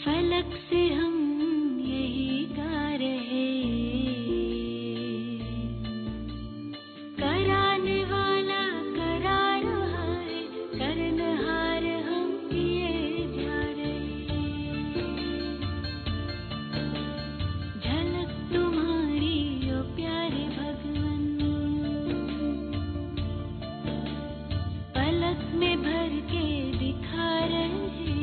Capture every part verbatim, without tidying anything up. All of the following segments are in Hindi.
फलक से हम यही गा रहे, कराने वाला करा रहा है, करनहार हम किए जा रहे। झलक तुम्हारी ओ प्यारे भगवन, पलक में भर के दिखा रहे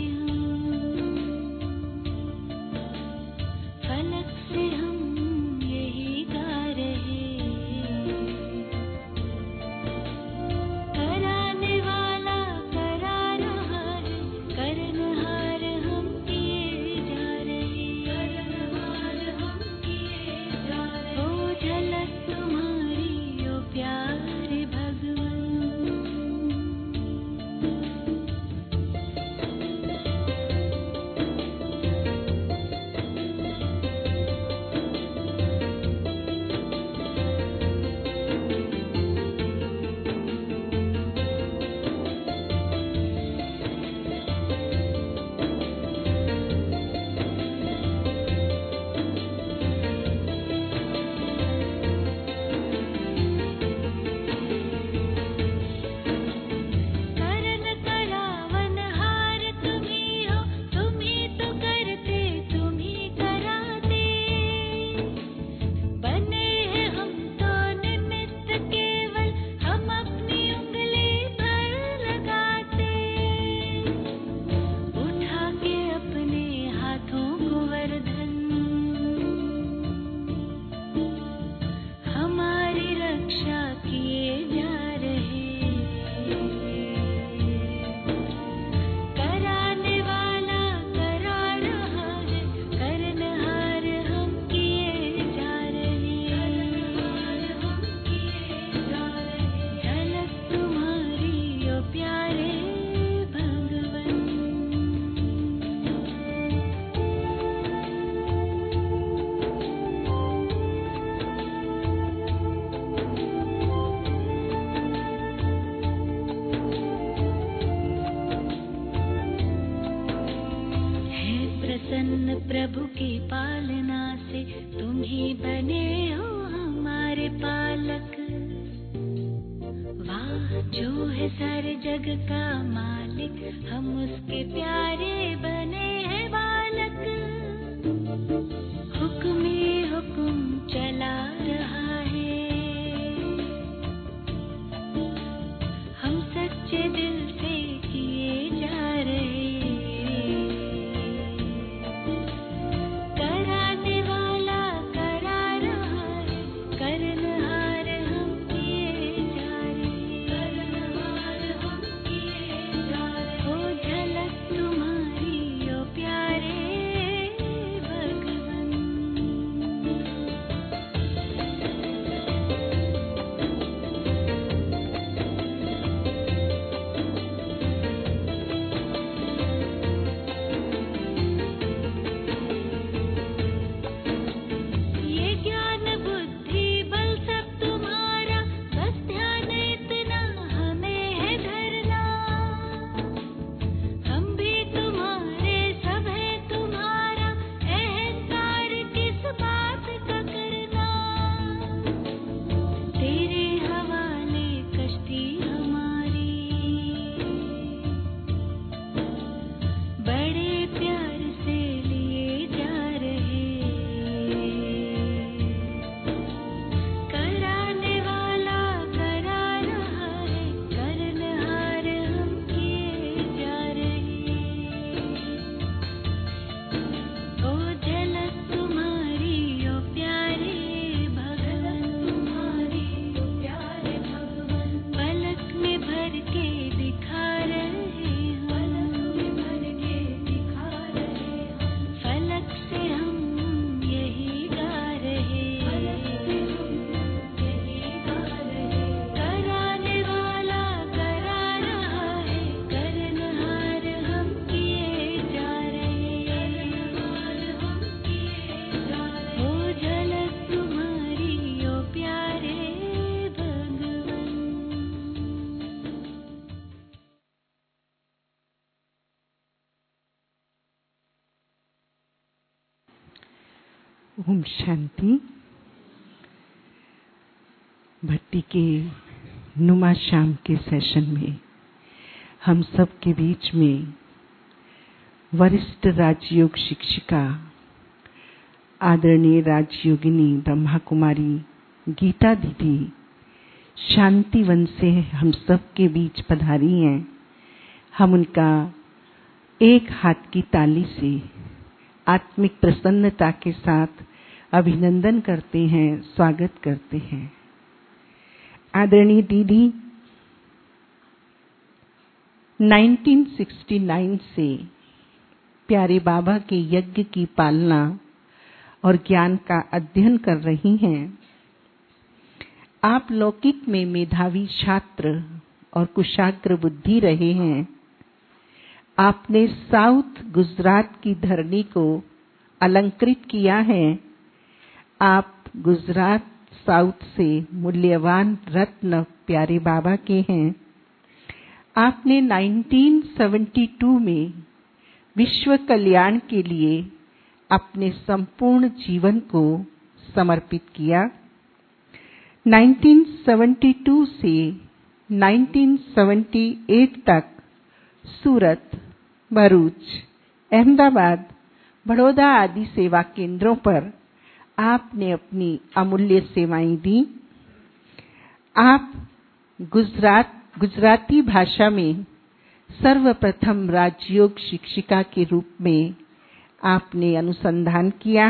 प्रभु की पालना से तुम ही बने हो हमारे पालक। वाह जो है सारे जग का मालिक, हम उसके प्यारे बने हैं बालक। हुक्म ही हुक्म चला रहा है, हम सच्चे दिल से किए जा रहे। ओम शांति। भक्ति के नुमा शाम के सेशन में हम सब के बीच में वरिष्ठ राजयोग शिक्षिका आदरणीय राजयोगिनी ब्रह्मा कुमारी गीता दीदी शांतिवन से हम सब के बीच पधारी हैं। हम उनका एक हाथ की ताली से आत्मिक प्रसन्नता के साथ अभिनंदन करते हैं, स्वागत करते हैं। आदरणीय दीदी उन्नीस सौ उनहत्तर से प्यारे बाबा के यज्ञ की पालना और ज्ञान का अध्ययन कर रही हैं। आप लौकिक में मेधावी छात्र और कुशाग्र बुद्धि रहे हैं। आपने साउथ गुजरात की धरनी को अलंकृत किया है। आप गुजरात साउथ से मूल्यवान रत्न प्यारे बाबा के हैं। आपने उन्नीस सौ बहत्तर में विश्व कल्याण के लिए अपने संपूर्ण जीवन को समर्पित किया। उन्नीस सौ बहत्तर से उन्नीस सौ अठहत्तर तक सूरत, भरूच, अहमदाबाद, बड़ौदा आदि सेवा केंद्रों पर आपने अपनी अमूल्य सेवाएं दी। आप गुजरात गुजराती भाषा में सर्वप्रथम राजयोग शिक्षिका के रूप में आपने अनुसंधान किया।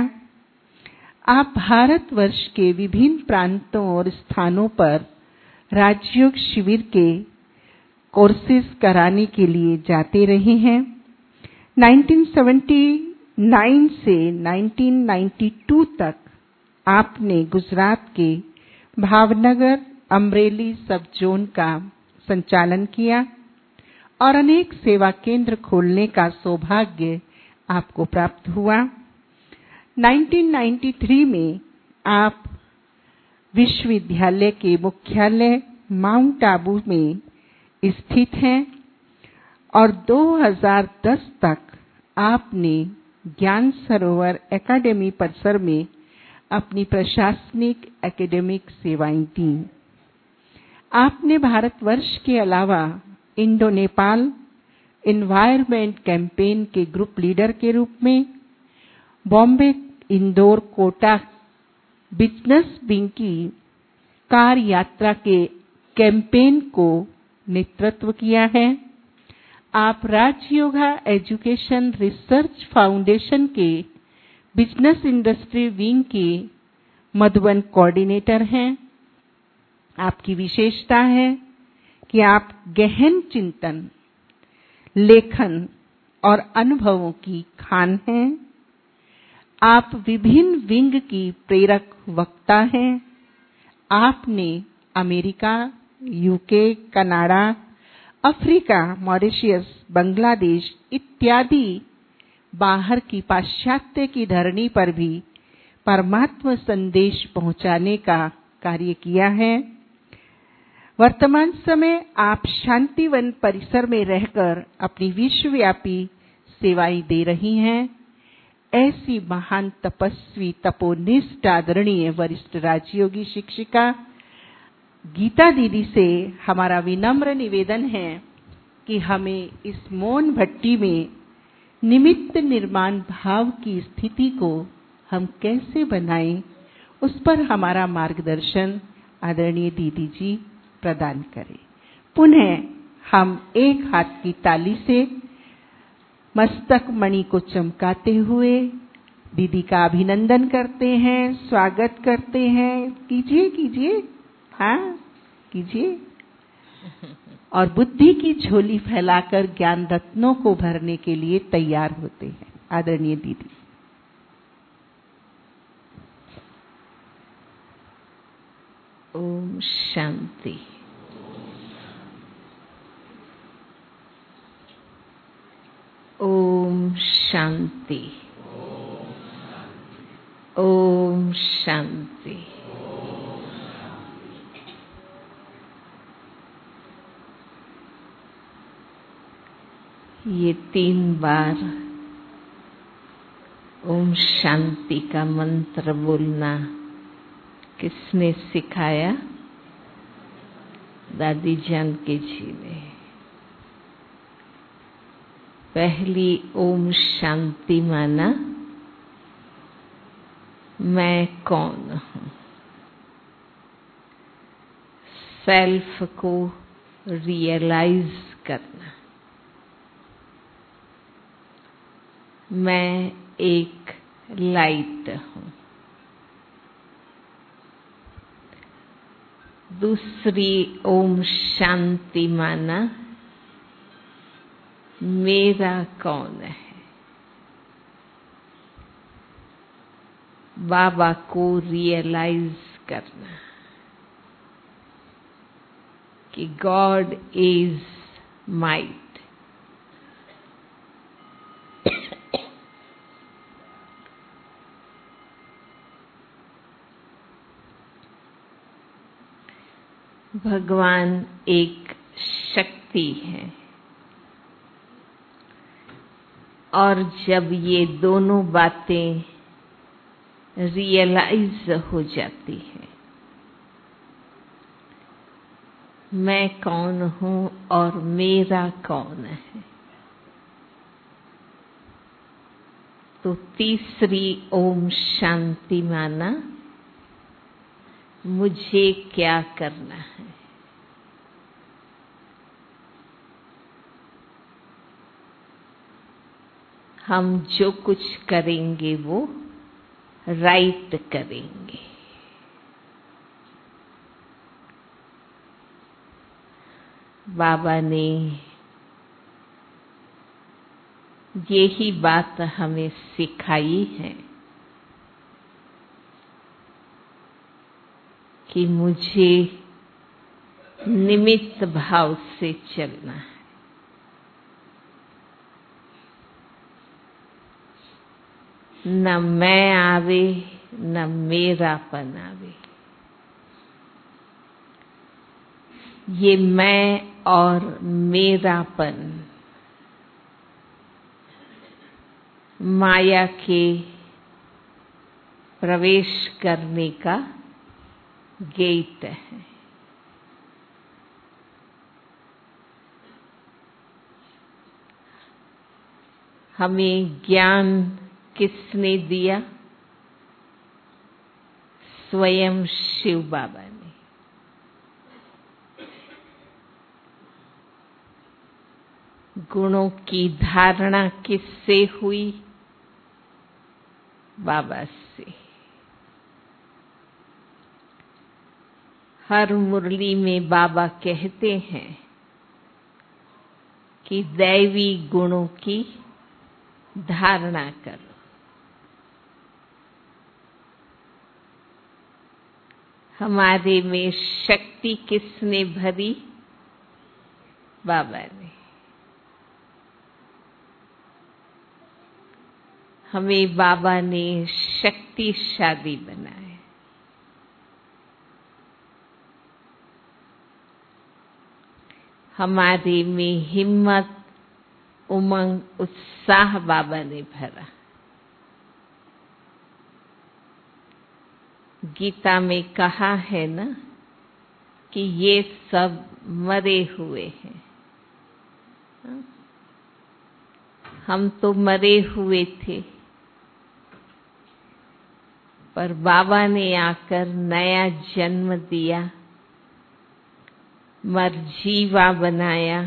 आप भारतवर्ष के विभिन्न प्रांतों और स्थानों पर राजयोग शिविर के कोर्सेज कराने के लिए जाते रहे हैं। उन्नीस सौ उन्यासी से उन्नीस सौ बानवे तक आपने गुजरात के भावनगर अमरेली सब जोन का संचालन किया और अनेक सेवा केंद्र खोलने का सौभाग्य आपको प्राप्त हुआ। उन्नीस सौ तिरानवे में आप विश्वविद्यालय के मुख्यालय माउंट आबू में स्थित हैं और दो हज़ार दस तक आपने ज्ञान सरोवर एकेडमी परिसर में अपनी प्रशासनिक एकेडमिक सेवाएं दी। आपने भारतवर्ष के अलावा इंडो नेपाल एनवायरनमेंट कैंपेन के ग्रुप लीडर के रूप में बॉम्बे, इंदौर, कोटा बिजनेस विंग की कार यात्रा के कैंपेन को नेतृत्व किया है। आप राजयोगा एजुकेशन रिसर्च फाउंडेशन के बिजनेस इंडस्ट्री विंग के मधुबन कोऑर्डिनेटर हैं। आपकी विशेषता है कि आप गहन चिंतन, लेखन और अनुभवों की खान हैं। आप विभिन्न विंग की प्रेरक वक्ता हैं। आपने America, UK, Canada, Africa, Mauritius, Bangladesh इत्यादि बाहर की पाश्चात्य की धरनी पर भी परमात्मा संदेश पहुंचाने का कार्य किया है। वर्तमान समय आप शांतिवन परिसर में रहकर अपनी विश्वव्यापी सेवाएं दे रही हैं। ऐसी महान तपस्वी तपोनिष्ठ आदरणीय वरिष्ठ राजयोगी शिक्षिका गीता दीदी से हमारा विनम्र निवेदन है कि हमें इस मौन भट्टी में निमित्त निर्माण भाव की स्थिति को हम कैसे बनाएं, उस पर हमारा मार्गदर्शन आदरणीय दीदी जी प्रदान करें। पुनः हम एक हाथ की ताली से मस्तक मणि को चमकाते हुए दीदी का अभिनंदन करते हैं, स्वागत करते हैं। कीजिए कीजिए, हाँ कीजिए। और बुद्धि की झोली फैलाकर ज्ञान रत्नों को भरने के लिए तैयार होते हैं। आदरणीय दीदी। ओम शांति। ओम शांति। ओम शांति। ये तीन बार ओम शांति का मंत्र बोलना किसने सिखाया? दादी जानकी जी ने। पहली ओम शांति माना मैं कौन हूँ। सेल्फ को रियलाइज करना। मैं एक लाइट हूँ। दूसरी ओम शांति माना मेरा कौन है। बाबा को रियलाइज करना कि गॉड इज माइट। भगवान एक शक्ति है और जब ये दोनों बातें रियलाइज हो जाती है, मैं कौन हूँ और मेरा कौन है, तो तीसरी ओम शांति माना मुझे क्या करना है। हम जो कुछ करेंगे वो राइट करेंगे। बाबा ने यही बात हमें सिखाई है कि मुझे निमित्त भाव से चलना है। न मैं आवे न मेरापन आवे। ये मैं और मेरापन माया के प्रवेश करने का गेट है। हमें ज्ञान किसने दिया? स्वयं शिव बाबा ने। गुणों की धारणा किससे हुई? बाबा से। हर मुरली में बाबा कहते हैं कि दैवी गुणों की धारणा करो। हमारे में शक्ति किसने भरी? बाबा ने। हमें बाबा ने शक्तिशाली बनाया। हमारे में हिम्मत, उमंग, उत्साह बाबा ने भरा। गीता में कहा है ना कि ये सब मरे हुए हैं। हम तो मरे हुए थे, पर बाबा ने आकर नया जन्म दिया, मरजीवा बनाया,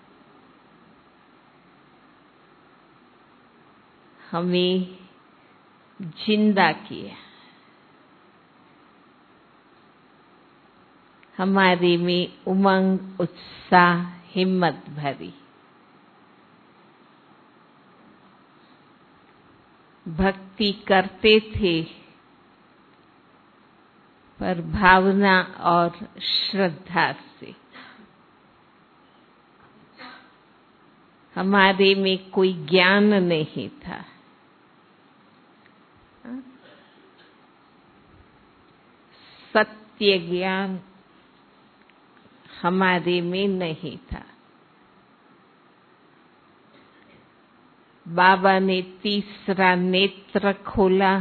हमें जिंदा किया। हमारे में उमंग, उत्साह, हिम्मत भरी। भक्ति करते थे, पर भावना और श्रद्धा से। हमारे में कोई ज्ञान नहीं था। सत्य ज्ञान हमारे में नहीं था। बाबा ने तीसरा नेत्र खोला,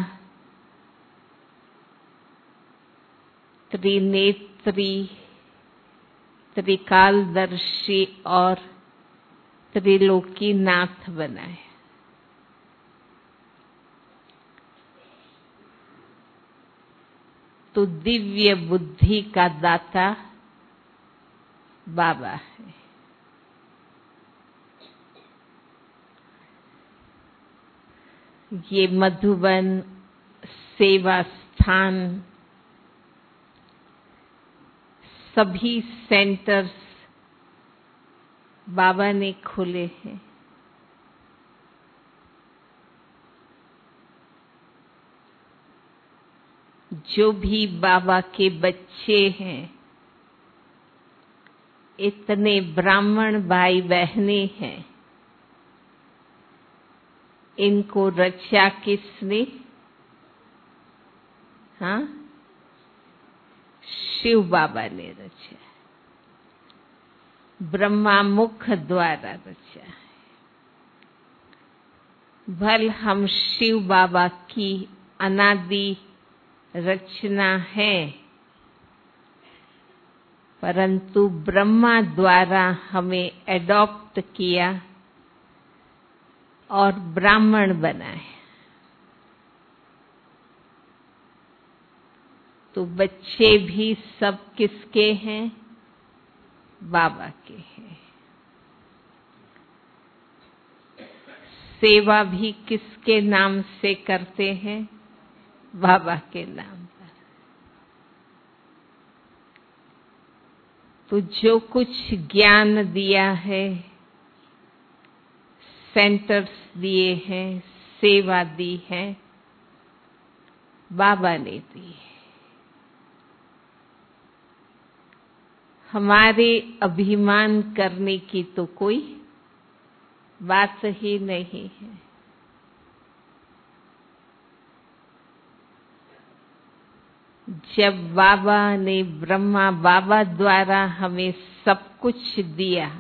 त्रिनेत्री, त्रिकालदर्शी और त्रिलोकीनाथ बनाए। तो दिव्य बुद्धि का दाता बाबा है। ये मधुबन सेवा स्थान, सभी सेंटर्स बाबा ने खोले हैं। जो भी बाबा के बच्चे हैं, इतने ब्राह्मण भाई बहनें हैं, इनको रचा किसने? हाँ, शिव बाबा ने रचा, ब्रह्मा मुख द्वारा रचा है। भल हम शिव बाबा की अनादि रचना है, परंतु ब्रह्मा द्वारा हमें एडॉप्ट किया और ब्राह्मण बनाए। तो बच्चे भी सब किसके हैं? बाबा के हैं। सेवा भी किसके नाम से करते हैं? बाबा के नाम पर। तो जो कुछ ज्ञान दिया है, सेंटर्स दिए हैं, सेवा दी है, बाबा ने दी है। हमारे अभिमान करने की तो कोई बात ही नहीं है। जब बाबा ने, ब्रह्मा बाबा द्वारा हमें सब कुछ दिया,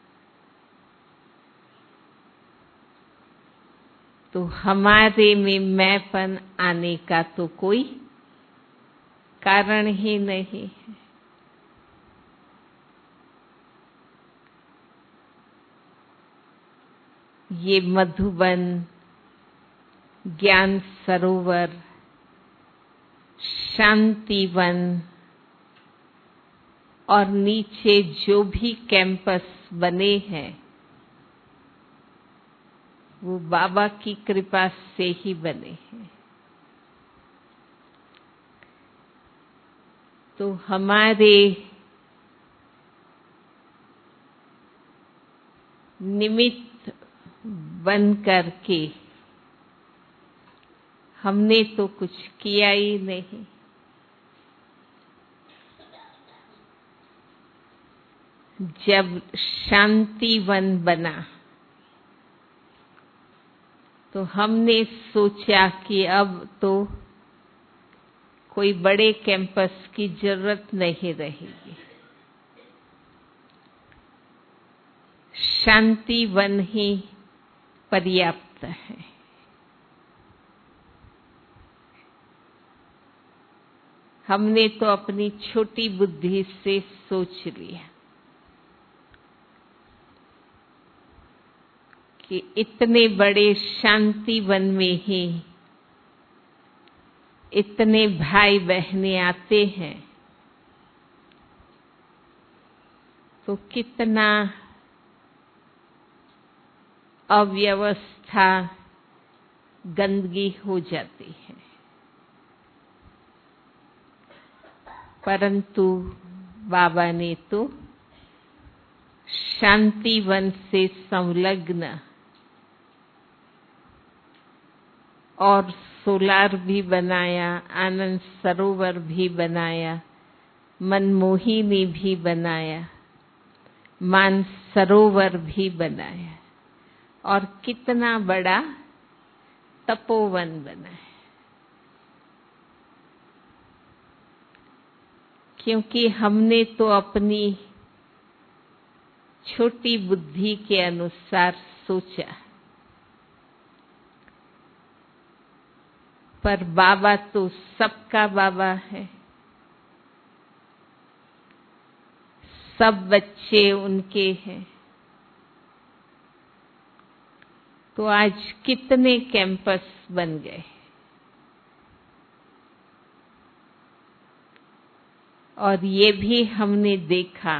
तो हमारे में मैंपन आने का तो कोई कारण ही नहीं है। ये मधुबन, ज्ञान सरोवर, शांतिवन और नीचे जो भी कैंपस बने हैं, वो बाबा की कृपा से ही बने हैं। तो हमारे निमित्त बन करके हमने तो कुछ किया ही नहीं। जब शांतिवन बना तो हमने सोचा कि अब तो कोई बड़े कैंपस की जरूरत नहीं रहेगी, शांतिवन ही पर्याप्त है। हमने तो अपनी छोटी बुद्धि से सोच लिया कि इतने बड़े शांतिवन में ही इतने भाई बहनें आते हैं, तो कितना अव्यवस्था, गंदगी हो जाती है। परंतु बाबा ने तो शांतिवन से संलग्न और सोलार भी बनाया, आनंद सरोवर भी बनाया, मनमोहिनी भी बनाया, मान सरोवर भी बनाया और कितना बड़ा तपोवन बना है। क्योंकि हमने तो अपनी छोटी बुद्धि के अनुसार सोचा पर बाबा तो सबका बाबा है। सब बच्चे उनके हैं। तो आज कितने कैंपस बन गए। और ये भी हमने देखा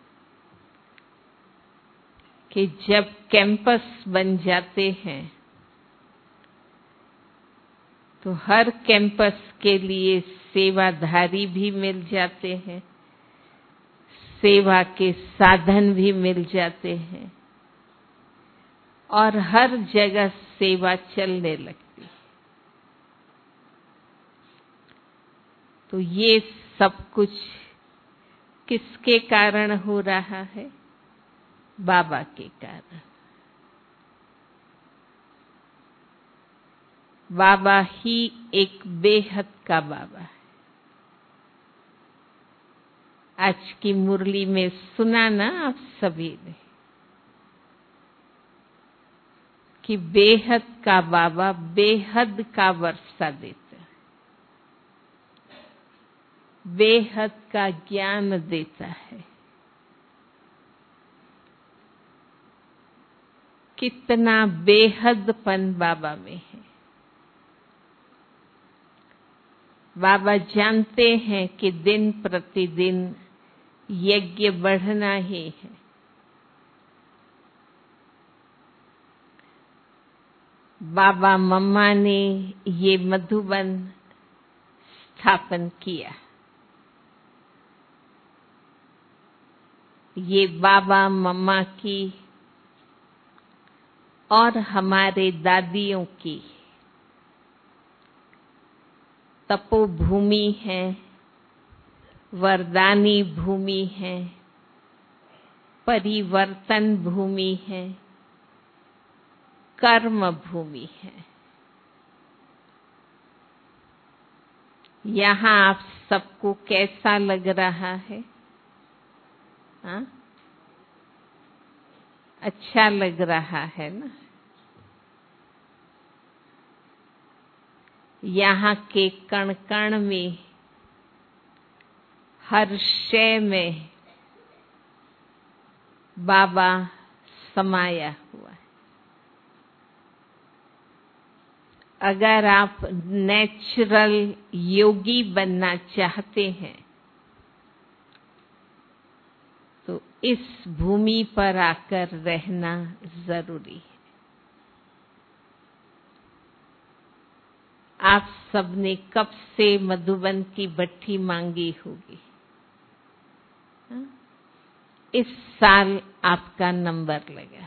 कि जब कैंपस बन जाते हैं तो हर कैंपस के लिए सेवाधारी भी मिल जाते हैं, सेवा के साधन भी मिल जाते हैं और हर जगह सेवा चलने लगती है। तो ये सब कुछ किसके कारण हो रहा है? बाबा के कारण। बाबा ही एक बेहद का बाबा है। आज की मुरली में सुना ना आप सभी ने कि बेहद का बाबा बेहद का वर्षा देता है, बेहद का ज्ञान देता है। कितना बेहदपन बाबा में है। बाबा जानते हैं कि दिन प्रतिदिन यज्ञ बढ़ना ही है। बाबा मम्मा ने ये मधुबन स्थापन किया। ये बाबा मम्मा की और हमारे दादियों की तपोभूमि है, वरदानी भूमि है, परिवर्तन भूमि है, कर्म भूमि है। यहाँ आप सबको कैसा लग रहा है? हाँ? अच्छा लग रहा है ना? यहाँ के कण कण में, हर शय में बाबा समाया हुआ है। अगर आप नेचुरल योगी बनना चाहते हैं तो इस भूमि पर आकर रहना जरूरी है। आप सबने कब से मधुबन की भट्ठी मांगी होगी? हाँ? इस साल आपका नंबर लगा।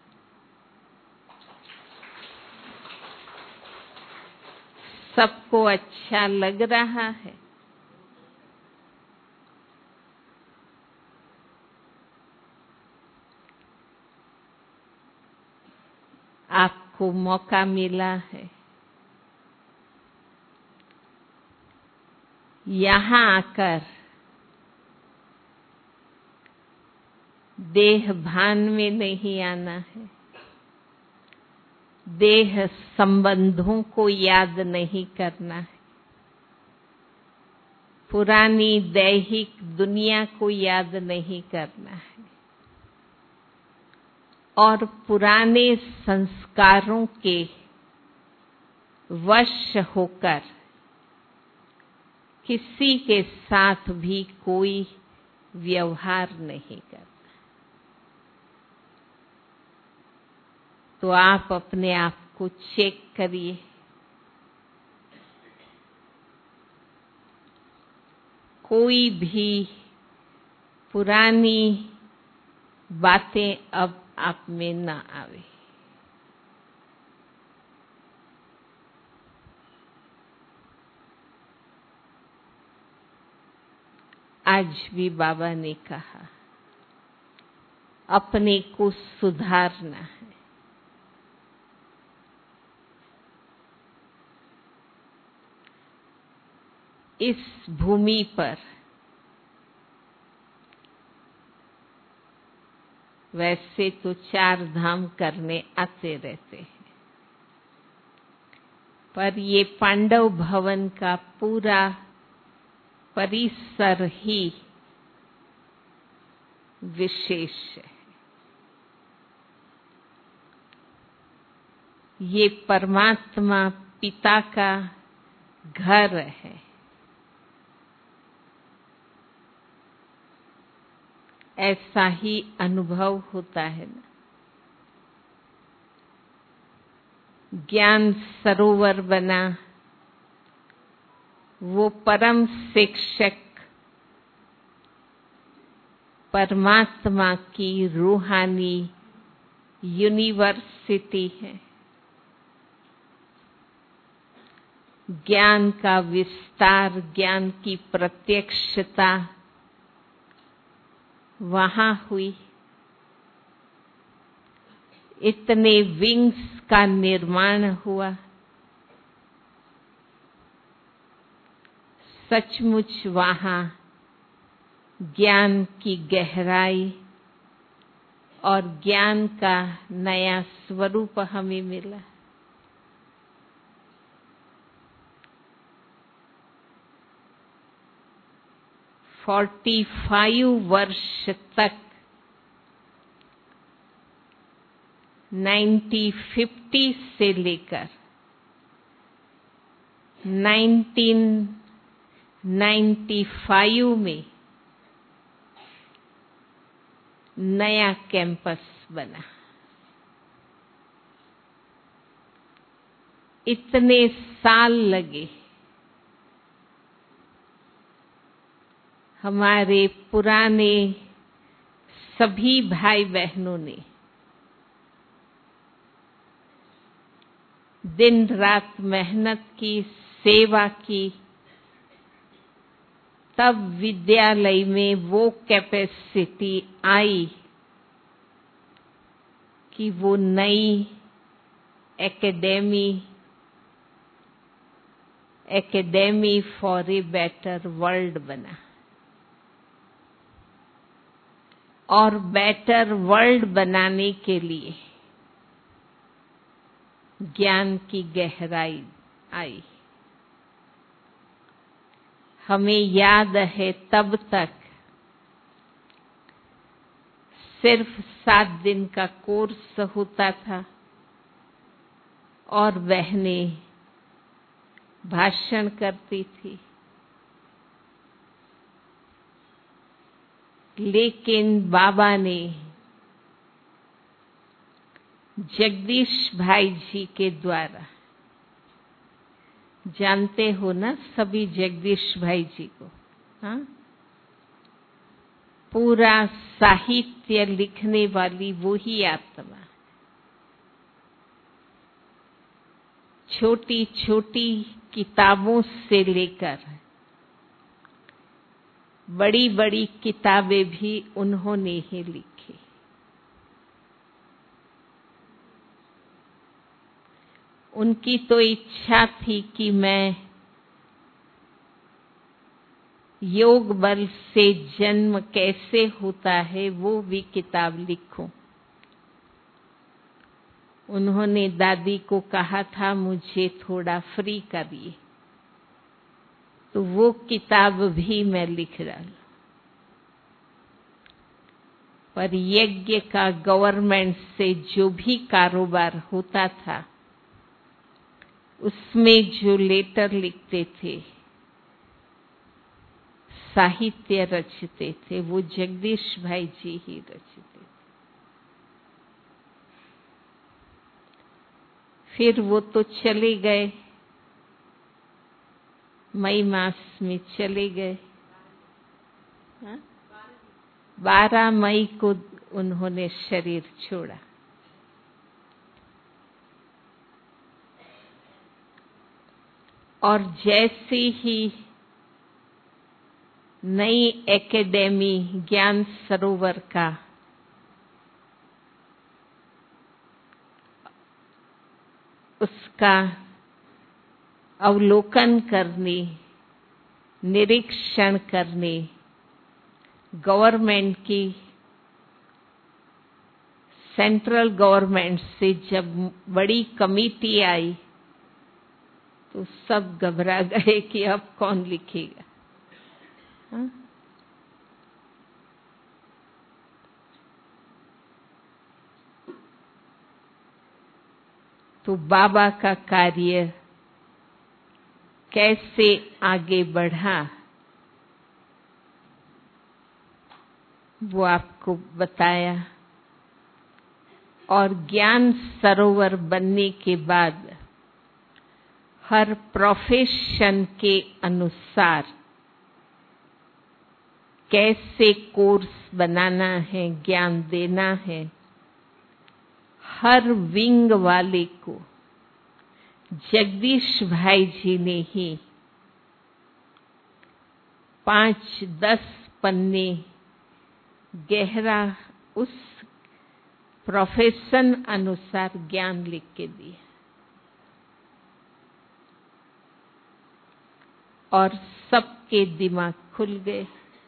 सबको अच्छा लग रहा है। आपको मौका मिला है यहाँ आकर देह भान में नहीं आना है, देह संबंधों को याद नहीं करना है, पुरानी दैहिक दुनिया को याद नहीं करना है और पुराने संस्कारों के वश होकर किसी के साथ भी कोई व्यवहार नहीं करना। तो आप अपने आप को चेक करिए। कोई भी पुरानी बातें अब आप में ना आवे। आज भी बाबा ने कहा अपने को सुधारना है। इस भूमि पर वैसे तो चार धाम करने आते रहते हैं, पर ये पांडव भवन का पूरा परिसर ही विशेष है। ये परमात्मा पिता का घर है। ऐसा ही अनुभव होता है ना। ज्ञान सरोवर बना, वो परम शिक्षक परमात्मा की रूहानी यूनिवर्सिटी है। ज्ञान का विस्तार, ज्ञान की प्रत्यक्षता वहां हुई। इतने विंग्स का निर्माण हुआ। सचमुच वहां ज्ञान की गहराई और ज्ञान का नया स्वरूप हमें मिला। पैंतालीस वर्ष तक उन्नीस सौ पचास से लेकर उन्नीस सौ पचानवे में नया कैंपस बना। इतने साल लगे हमारे पुराने सभी भाई बहनों ने दिन रात मेहनत की, सेवा की, तब विद्यालय में वो कैपेसिटी आई कि वो नई academy academy for a better world बना। और बेटर वर्ल्ड बनाने के लिए ज्ञान की गहराई आई। हमें याद है तब तक सिर्फ सात दिन का कोर्स होता था और बहनें भाषण करती थी। लेकिन बाबा ने जगदीश भाई जी के द्वारा, जानते हो ना सभी जगदीश भाई जी को, हाँ? पूरा साहित्य लिखने वाली वो ही आत्मा। छोटी छोटी किताबों से लेकर बड़ी बड़ी किताबें भी उन्होंने ही लिखी। उनकी तो इच्छा थी कि मैं योग बल से जन्म कैसे होता है वो भी किताब लिखूं। उन्होंने दादी को कहा था मुझे थोड़ा फ्री करिए, तो वो किताब भी मैं लिख डालूं। पर यज्ञ का गवर्नमेंट से जो भी कारोबार होता था उसमें जो लेटर लिखते थे, साहित्य रचते थे, वो जगदीश भाई जी ही रचते थे। फिर वो तो चले गए, मई मास में चले गए। बारह मई को उन्होंने शरीर छोड़ा। और जैसे ही नई एकेडमी ज्ञान सरोवर का उसका अवलोकन करने, निरीक्षण करने गवर्नमेंट की, सेंट्रल गवर्नमेंट से जब बड़ी कमेटी आई तो सब घबरा गए कि अब कौन लिखेगा। हाँ? तो बाबा का कार्य कैसे आगे बढ़ा वो आपको बताया। और ज्ञान सरोवर बनने के बाद हर प्रोफेशन के अनुसार कैसे कोर्स बनाना है, ज्ञान देना है, हर विंग वाले को जगदीश भाई जी ने ही पांच दस पन्ने गहरा उस प्रोफेशन अनुसार ज्ञान लिख के दिया। और सबके दिमाग खुल गए।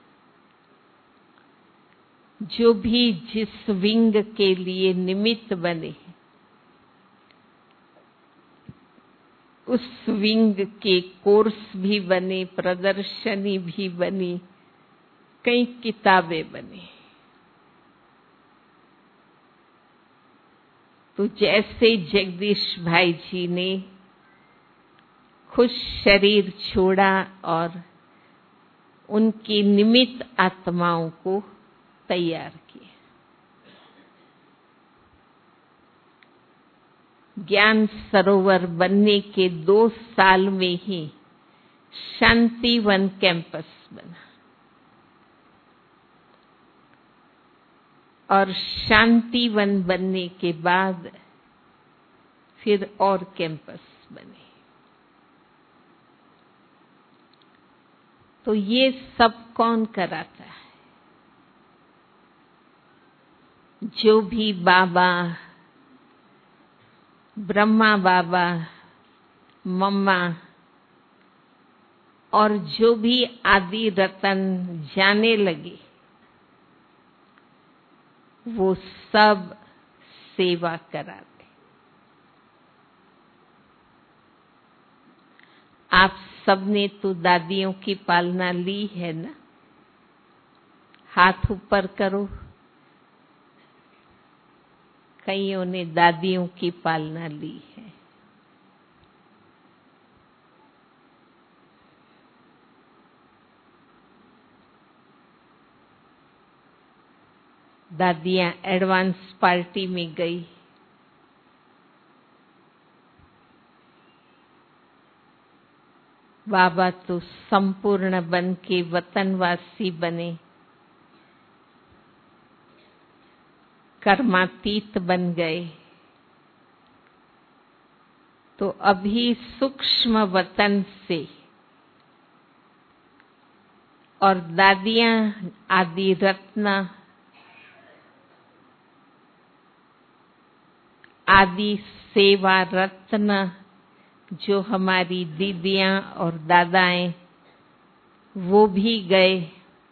जो भी जिस विंग के लिए निमित्त बने उस विंग के कोर्स भी बने, प्रदर्शनी भी बनी, कई किताबें बनी। तो जैसे जगदीश भाई जी ने खुद शरीर छोड़ा और उनकी निमित्त आत्माओं को तैयार किया। ज्ञान सरोवर बनने के दो साल में ही शांतिवन कैंपस बना और शांतिवन बनने के बाद फिर और कैंपस बने। तो ये सब कौन कराता है? जो भी बाबा, ब्रह्मा बाबा, मम्मा और जो भी आदि रतन जाने लगे वो सब सेवा कराते। आप सबने तो दादियों की पालना ली है ना? हाथ ऊपर करो। कईयों ने दादियों की पालना ली है। दादियां एडवांस पार्टी में गई। बाबा तो संपूर्ण बन के वतनवासी बने, कर्मातीत बन गए। तो अभी सूक्ष्म वतन से और दादियां आदि रत्ना आदि सेवा रत्न जो हमारी दीदियां और दादाएं वो भी गए,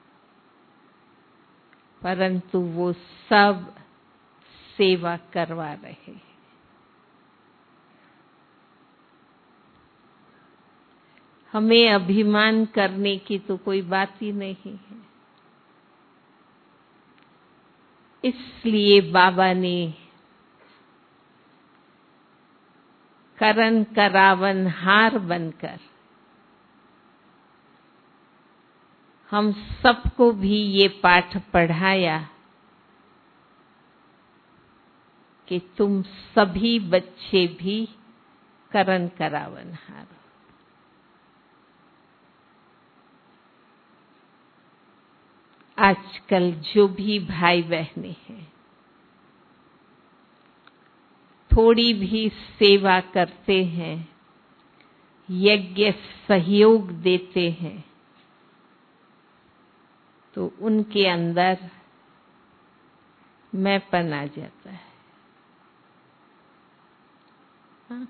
परंतु वो सब सेवा करवा रहे। हमें अभिमान करने की तो कोई बात ही नहीं है। इसलिए बाबा ने करन करावन हार बनकर हम सबको भी ये पाठ पढ़ाया कि तुम सभी बच्चे भी करन करावन हारो। आजकल जो भी भाई बहनें हैं थोड़ी भी सेवा करते हैं, यज्ञ सहयोग देते हैं, तो उनके अंदर मैंपन आ जाता है। हाँ?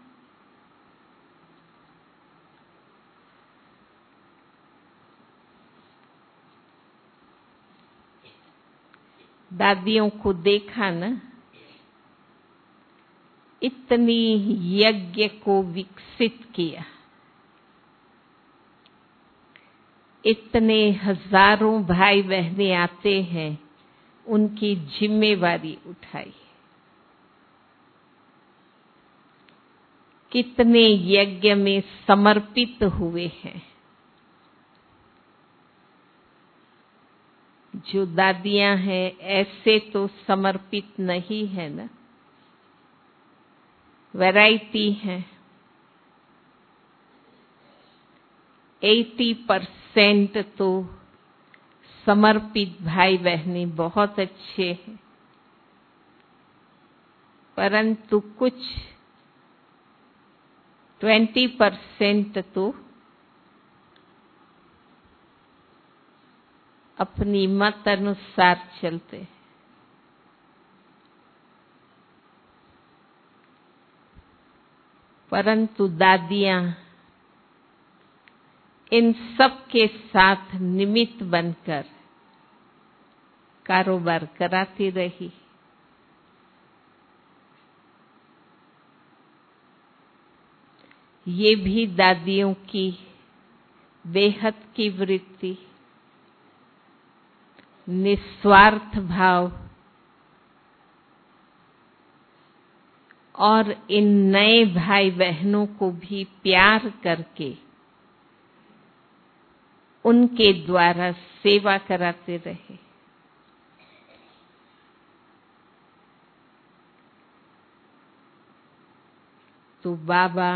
दादियों को देखा ना, इतनी यज्ञ को विकसित किया। इतने हजारों भाई बहनें आते हैं, उनकी जिम्मेवारी उठाई। कितने यज्ञ में समर्पित हुए हैं। जो दादियां हैं ऐसे तो समर्पित नहीं है ना, वैरायटी है। अस्सी परसेंट तो समर्पित भाई बहनें बहुत अच्छे हैं, परंतु कुछ बीस परसेंट तो अपनी मत अनुसार चलते हैं। परंतु दादियां इन सब के साथ निमित्त बनकर कारोबार कराती रही। ये भी दादियों की बेहद की वृत्ति, निस्वार्थ भाव और इन नए भाई बहनों को भी प्यार करके उनके द्वारा सेवा कराते रहे। तो बाबा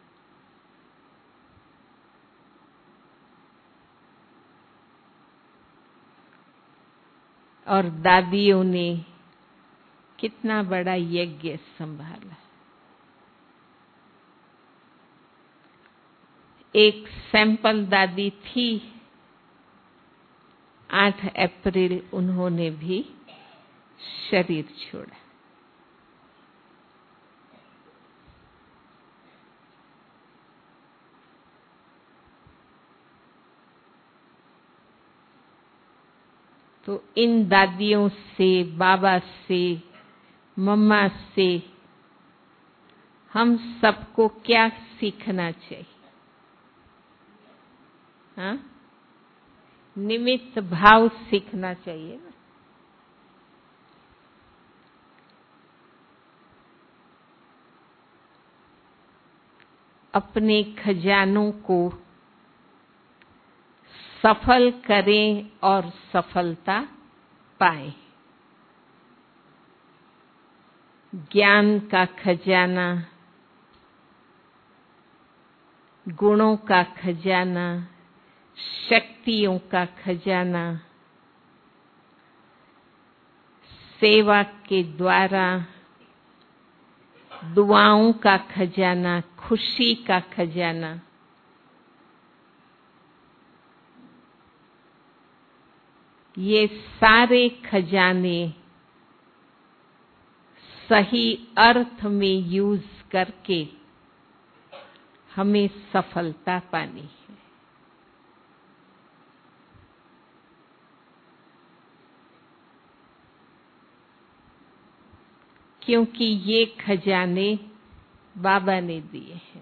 और दादियों ने कितना बड़ा यज्ञ संभाला। एक सैंपल दादी थी, आठ अप्रैल उन्होंने भी शरीर छोड़ा। तो इन दादियों से, बाबा से, मम्मा से हम सबको क्या सीखना चाहिए? हाँ? निमित्त भाव सीखना चाहिए ना। अपने खजानों को सफल करें और सफलता पाएं। ज्ञान का खजाना, गुणों का खजाना, शक्तियों का खजाना, सेवा के द्वारा दुआओं का खजाना, खुशी का खजाना, ये सारे खजाने सही अर्थ में यूज करके हमें सफलता पानी है। क्योंकि ये खजाने बाबा ने दिए हैं।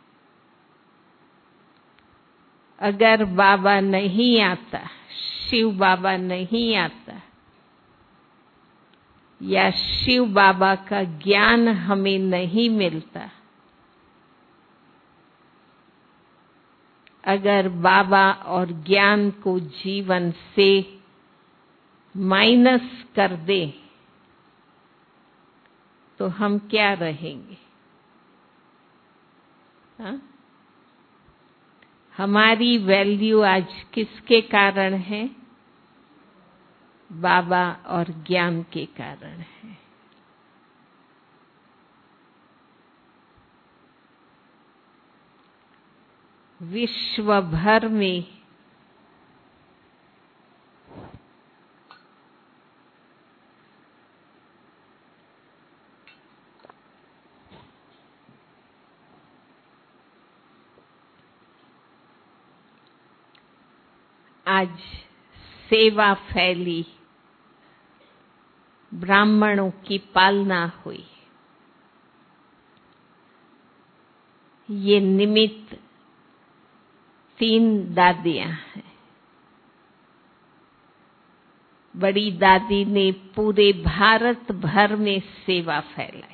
अगर बाबा नहीं आता, शिव बाबा नहीं आता, या शिव बाबा का ज्ञान हमें नहीं मिलता, अगर बाबा और ज्ञान को जीवन से माइनस कर दे तो हम क्या रहेंगे? हाँ? हमारी वैल्यू आज किसके कारण है? बाबा और ज्ञान के कारण है। विश्व भर में आज सेवा फैली, ब्राह्मणों की पालना हुई। ये निमित्त तीन दादियां हैं। बड़ी दादी ने पूरे भारत भर में सेवा फैलाई।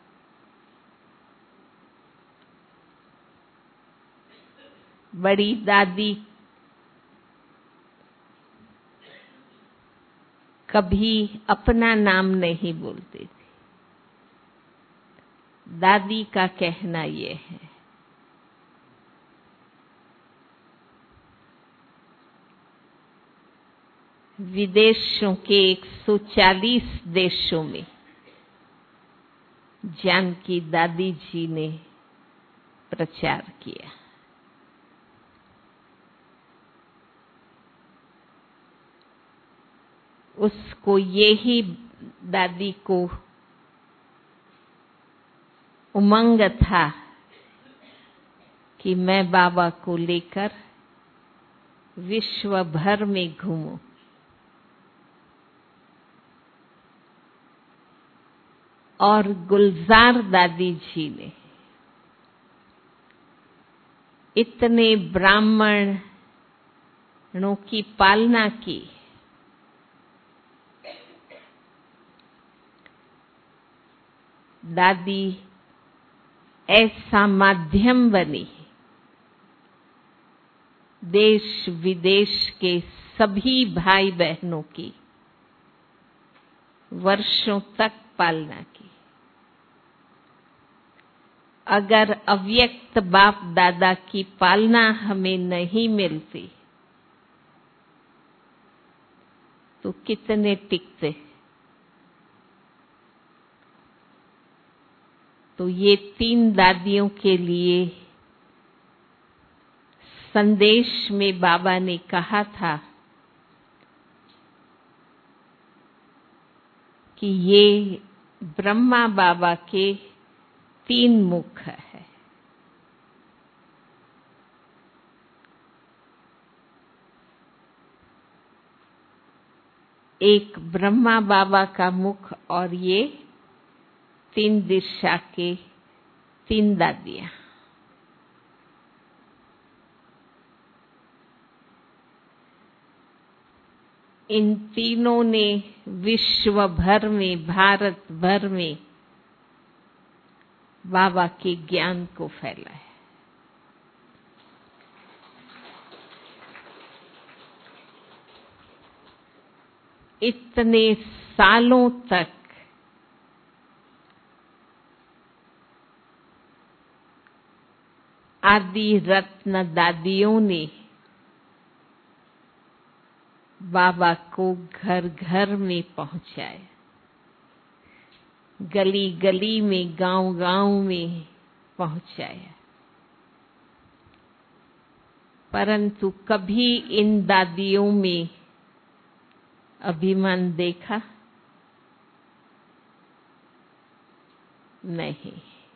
बड़ी दादी कभी अपना नाम नहीं बोलती थी। दादी का कहना ये है, विदेशों के एक सौ चालीस देशों में जानकी दादी जी ने प्रचार किया। उसको यही दादी को उमंग था कि मैं बाबा को लेकर विश्व भर में घूमूं। और गुलजार दादी जी ने इतने ब्राह्मणों की पालना की, दादी ऐसा माध्यम बनी, देश विदेश के सभी भाई बहनों की वर्षों तक पालना की। अगर अव्यक्त बाप दादा की पालना हमें नहीं मिलती तो कितने टिकते। तो ये तीन दादियों के लिए संदेश में बाबा ने कहा था कि ये ब्रह्मा बाबा के तीन मुख है। एक ब्रह्मा बाबा का मुख और ये तीन दिशा के तीन दादियां। इन तीनों ने विश्व भर में, भारत भर में बाबा के ज्ञान को फैलाया। इतने सालों तक आदि रत्न दादियों ने बाबा को घर घर में पहुंचाया, गली गली में, गांव गांव में पहुंचाया। परंतु कभी इन दादियों में अभिमान देखा नहीं।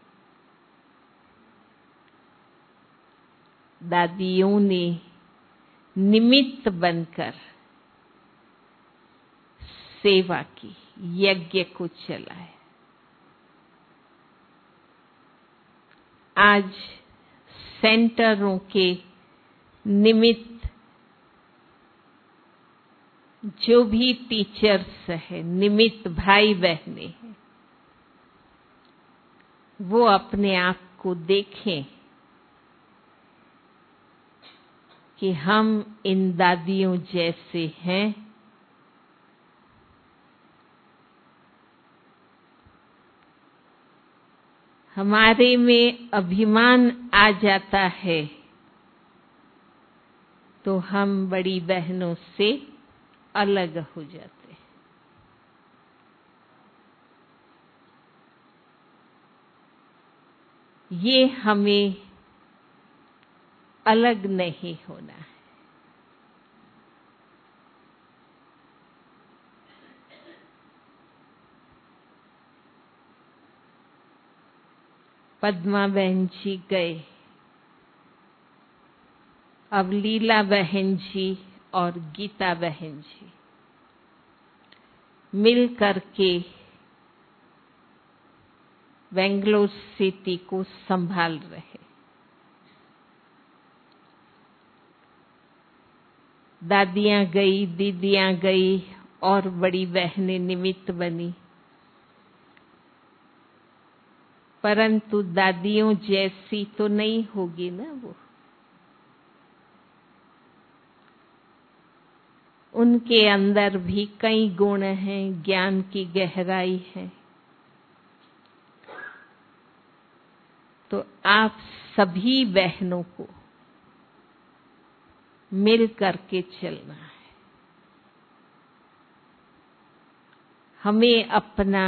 दादियों ने निमित्त बनकर सेवा की, यज्ञ को चलाया। आज सेंटरों के निमित्त जो भी टीचर्स हैं, निमित्त भाई बहनें हैं, वो अपने आप को देखें कि हम इन दादियों जैसे हैं। हमारे में अभिमान आ जाता है तो हम बड़ी बहनों से अलग हो जाते हैं। ये हमें अलग नहीं होना है। पद्मा बहन जी गए, अब लीला बहन जी और गीता बहन जी मिल करके बेंगलोर सिटी को संभाल रहे। दादियां गई, दीदियां गई और बड़ी बहनें निमित्त बनी, परंतु दादियों जैसी तो नहीं होगी ना वो। उनके अंदर भी कई गुण हैं, ज्ञान की गहराई है। तो आप सभी बहनों को मिल करके चलना है। हमें अपना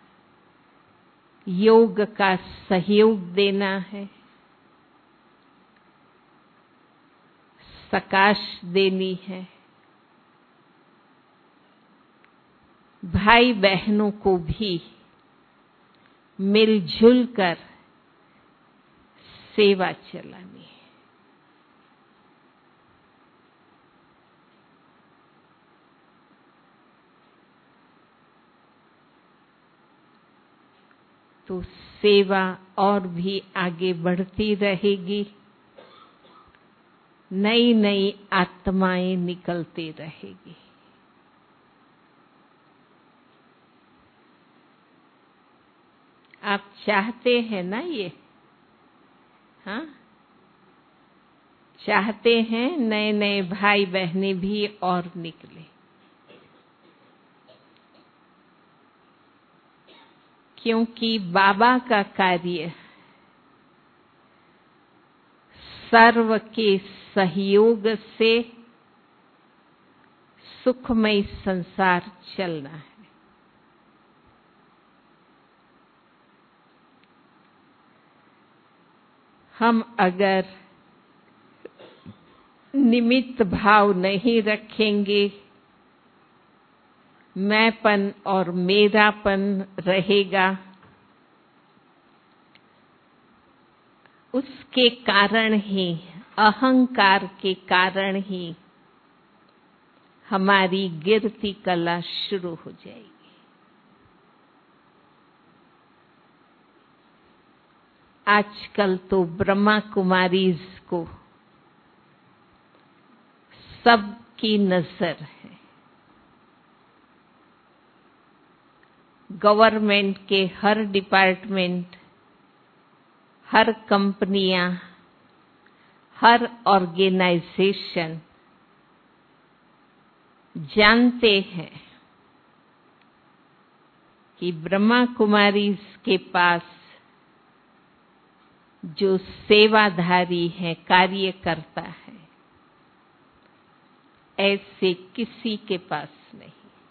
योग का सहयोग देना है, सकाश देनी है। भाई बहनों को भी मिलजुल कर सेवा चलानी है। तो सेवा और भी आगे बढ़ती रहेगी, नई नई आत्माएं निकलती रहेगी। आप चाहते हैं ना ये? हाँ, चाहते हैं नए नए भाई बहनें भी और निकले, क्योंकि बाबा का कार्य सर्व के सहयोग से सुखमय संसार चलना है। हम अगर निमित्त भाव नहीं रखेंगे, मैंपन और मेरापन रहेगा, उसके कारण ही, अहंकार के कारण ही हमारी गिरती कला शुरू हो जाएगी। आजकल तो ब्रह्मा कुमारीज को सबकी नजर है। गवर्नमेंट के हर डिपार्टमेंट, हर कंपनियां, हर ऑर्गेनाइजेशन जानते हैं कि ब्रह्मा कुमारीज के पास जो सेवाधारी है, कार्यकर्ता है, ऐसे किसी के पास नहीं।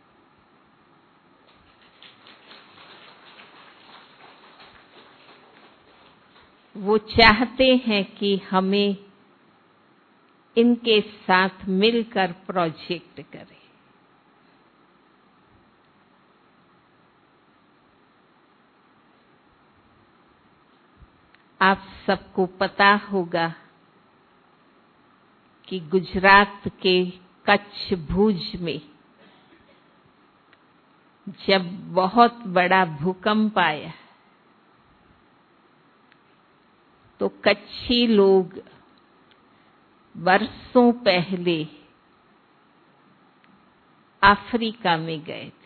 वो चाहते हैं कि हमें इनके साथ मिलकर प्रोजेक्ट करें। आप सबको पता होगा कि गुजरात के कच्छ भुज में जब बहुत बड़ा भूकंप आया तो कच्छी लोग बरसों पहले अफ्रीका में गए थे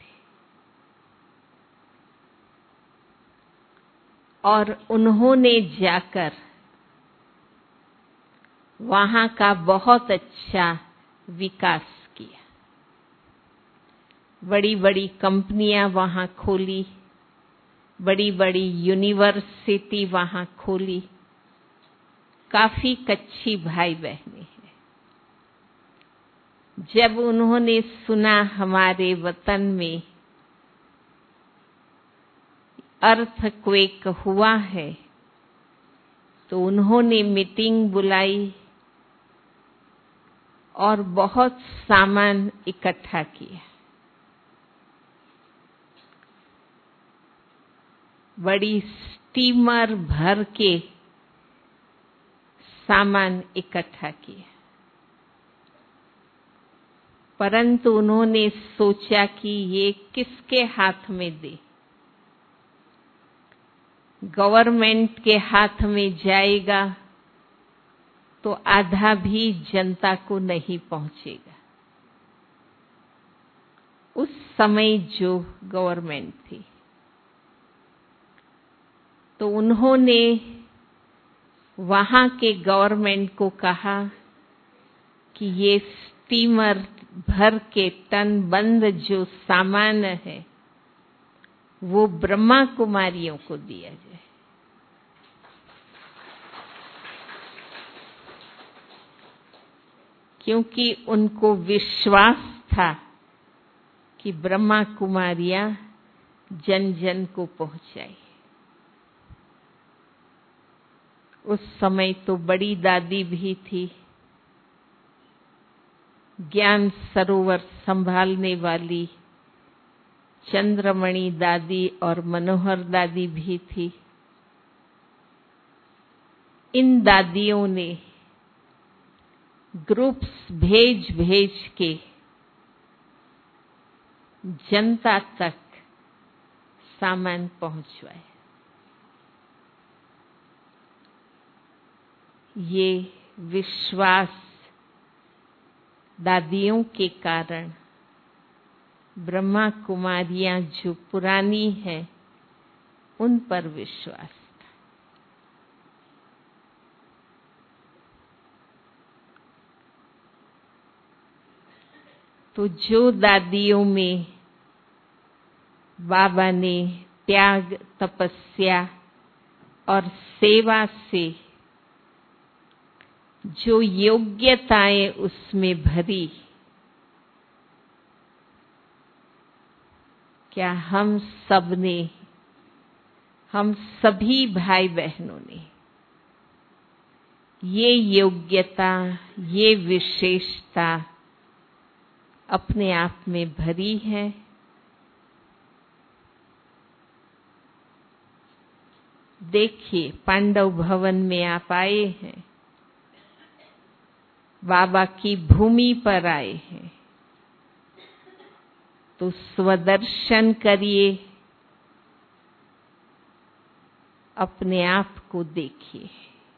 और उन्होंने जाकर वहां का बहुत अच्छा विकास किया। बड़ी बड़ी कंपनियां वहां खोली, बड़ी बड़ी यूनिवर्सिटी वहां खोली, काफी कच्छी भाई बहनें हैं। जब उन्होंने सुना हमारे वतन में अर्थक्वेक हुआ है तो उन्होंने मीटिंग बुलाई और बहुत सामान इकट्ठा किया। बड़ी स्टीमर भर के सामान इकट्ठा किया, परंतु उन्होंने सोचा कि ये किसके हाथ में दे। गवर्नमेंट के हाथ में जाएगा तो आधा भी जनता को नहीं पहुंचेगा। उस समय जो गवर्नमेंट थी, तो उन्होंने वहां के गवर्नमेंट को कहा कि ये स्टीमर भर के टन बंद जो सामान है वो ब्रह्मा कुमारियों को दिया जाए। क्योंकि उनको विश्वास था कि ब्रह्मा कुमारियां जन जन को पहुंचाए। उस समय तो बड़ी दादी भी थी, ज्ञान सरोवर संभालने वाली चंद्रमणि दादी और मनोहर दादी भी थी। इन दादियों ने ग्रुप्स भेज भेज के जनता तक सामान पहुंचवाए। ये विश्वास दादियों के कारण ब्रह्मा कुमारियां जो पुरानी हैं उन पर विश्वास था। तो जो दादियों में बाबा ने त्याग, तपस्या और सेवा से जो योग्यताएं उसमें भरी, क्या हम सब ने, हम सभी भाई बहनों ने ये योग्यता, ये विशेषता अपने आप में भरी है? देखिए, पांडव भवन में आप आए हैं, बाबा की भूमि पर आए हैं, तो स्वदर्शन करिए, अपने आप को देखिए।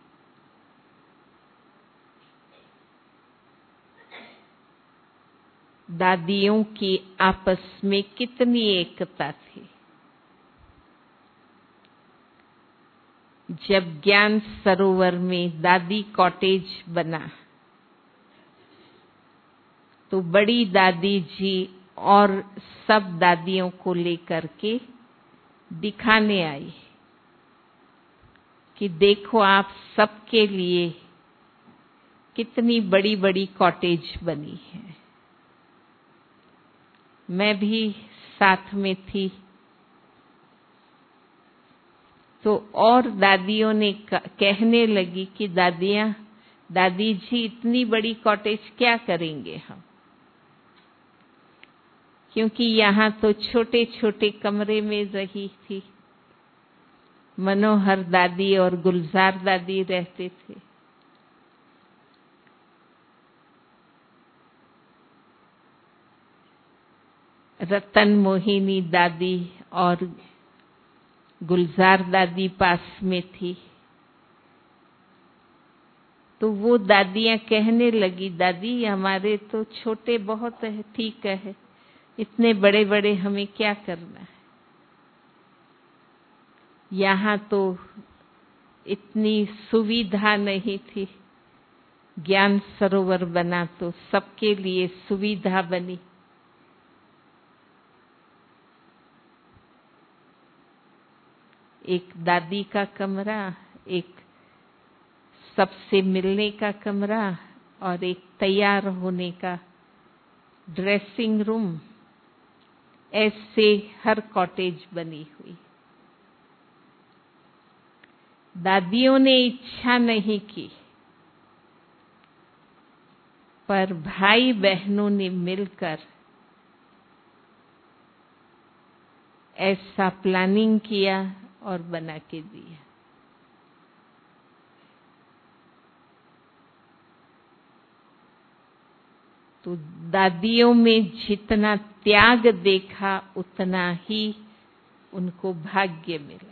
दादियों की आपस में कितनी एकता थी। जब ज्ञान सरोवर में दादी कॉटेज बना तो बड़ी दादी जी और सब दादियों को लेकर के दिखाने आई कि देखो आप सबके लिए कितनी बड़ी बड़ी कॉटेज बनी है। मैं भी साथ में थी। तो और दादियों ने कहने लगी कि दादियाँ, दादी जी इतनी बड़ी कॉटेज क्या करेंगे हम, क्योंकि यहाँ तो छोटे छोटे कमरे में रही थी। मनोहर दादी और गुलजार दादी रहते थे। रतन मोहिनी दादी और गुलजार दादी पास में थी। तो वो दादियाँ कहने लगी, दादी हमारे तो छोटे बहुत है, ठीक है, इतने बड़े बड़े हमें क्या करना है। यहाँ तो इतनी सुविधा नहीं थी। ज्ञान सरोवर बना तो सबके लिए सुविधा बनी। एक दादी का कमरा, एक सबसे मिलने का कमरा और एक तैयार होने का ड्रेसिंग रूम, ऐसे हर कॉटेज बनी हुई। दादियों ने इच्छा नहीं की, पर भाई बहनों ने मिलकर ऐसा प्लानिंग किया और बना के दिया। तो दादियों में जितना त्याग देखा उतना ही उनको भाग्य मिला।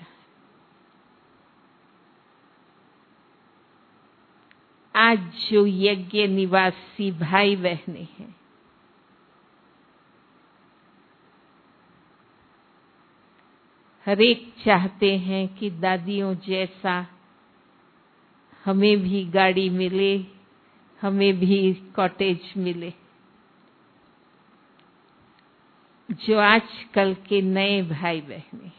आज जो यज्ञ निवासी भाई बहनें हैं, हर एक चाहते हैं कि दादियों जैसा हमें भी गाड़ी मिले, हमें भी कॉटेज मिले। जो आजकल के नए भाई बहनें,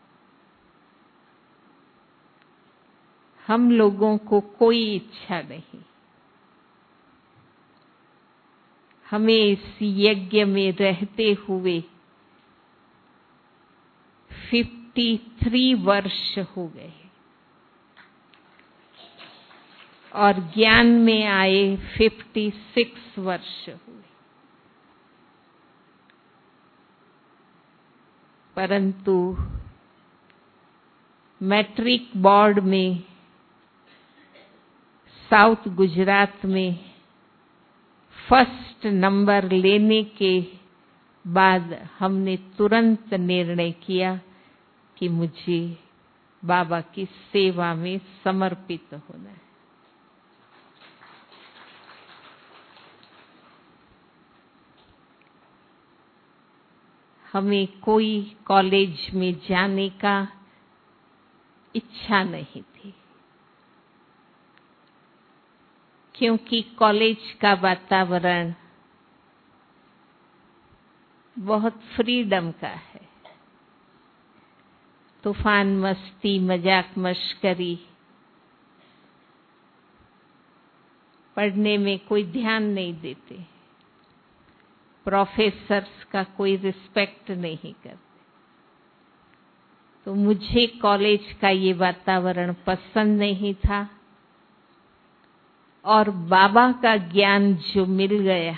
हम लोगों को कोई इच्छा नहीं, हमें इस यज्ञ में रहते हुए तिरेपन वर्ष हो गए और ज्ञान में आए छप्पन वर्ष हुए, परंतु मैट्रिक बोर्ड में साउथ गुजरात में फर्स्ट नंबर लेने के बाद हमने तुरंत निर्णय किया कि मुझे बाबा की सेवा में समर्पित होना है। हमें कोई कॉलेज में जाने का इच्छा नहीं थी, क्योंकि कॉलेज का वातावरण बहुत फ्रीडम का है। तूफान, मस्ती, मजाक, मश्करी, पढ़ने में कोई ध्यान नहीं देते, प्रोफेसर्स का कोई रिस्पेक्ट नहीं करते। तो मुझे कॉलेज का ये वातावरण पसंद नहीं था और बाबा का ज्ञान जो मिल गया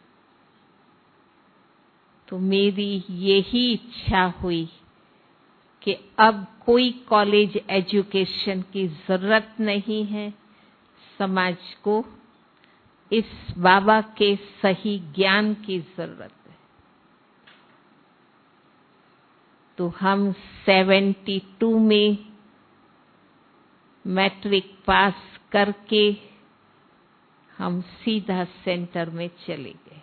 तो मेरी यही इच्छा हुई कि अब कोई कॉलेज एजुकेशन की जरूरत नहीं है, समाज को इस बाबा के सही ज्ञान की जरूरत है। तो हम बहत्तर में मैट्रिक पास करके हम सीधा सेंटर में चले गए।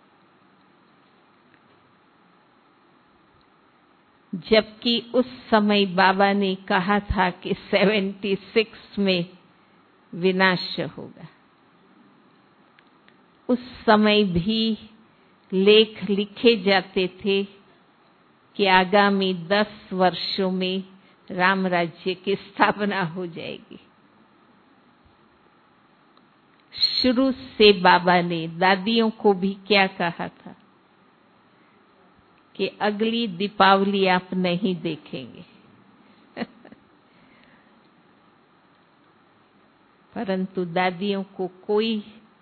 जबकि उस समय बाबा ने कहा था कि छिहत्तर में विनाश होगा। उस समय भी लेख लिखे जाते थे कि आगामी दस वर्षों में राम राज्य की स्थापना हो जाएगी। शुरू से बाबा ने दादियों को भी क्या कहा था कि अगली दीपावली आप नहीं देखेंगे। परंतु दादियों को कोई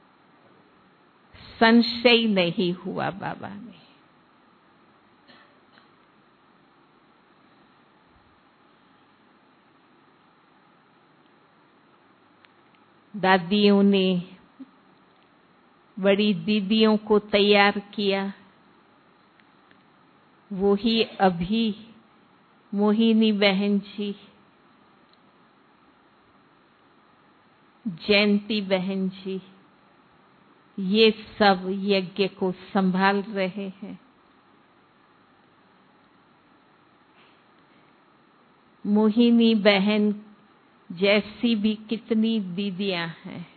संशय नहीं हुआ बाबा में। दादियों ने बड़ी दीदियों को तैयार किया। वो ही अभी मोहिनी बहन जी, जयंती बहन जी, ये सब यज्ञ को संभाल रहे हैं। मोहिनी बहन जैसी भी कितनी दीदियां हैं।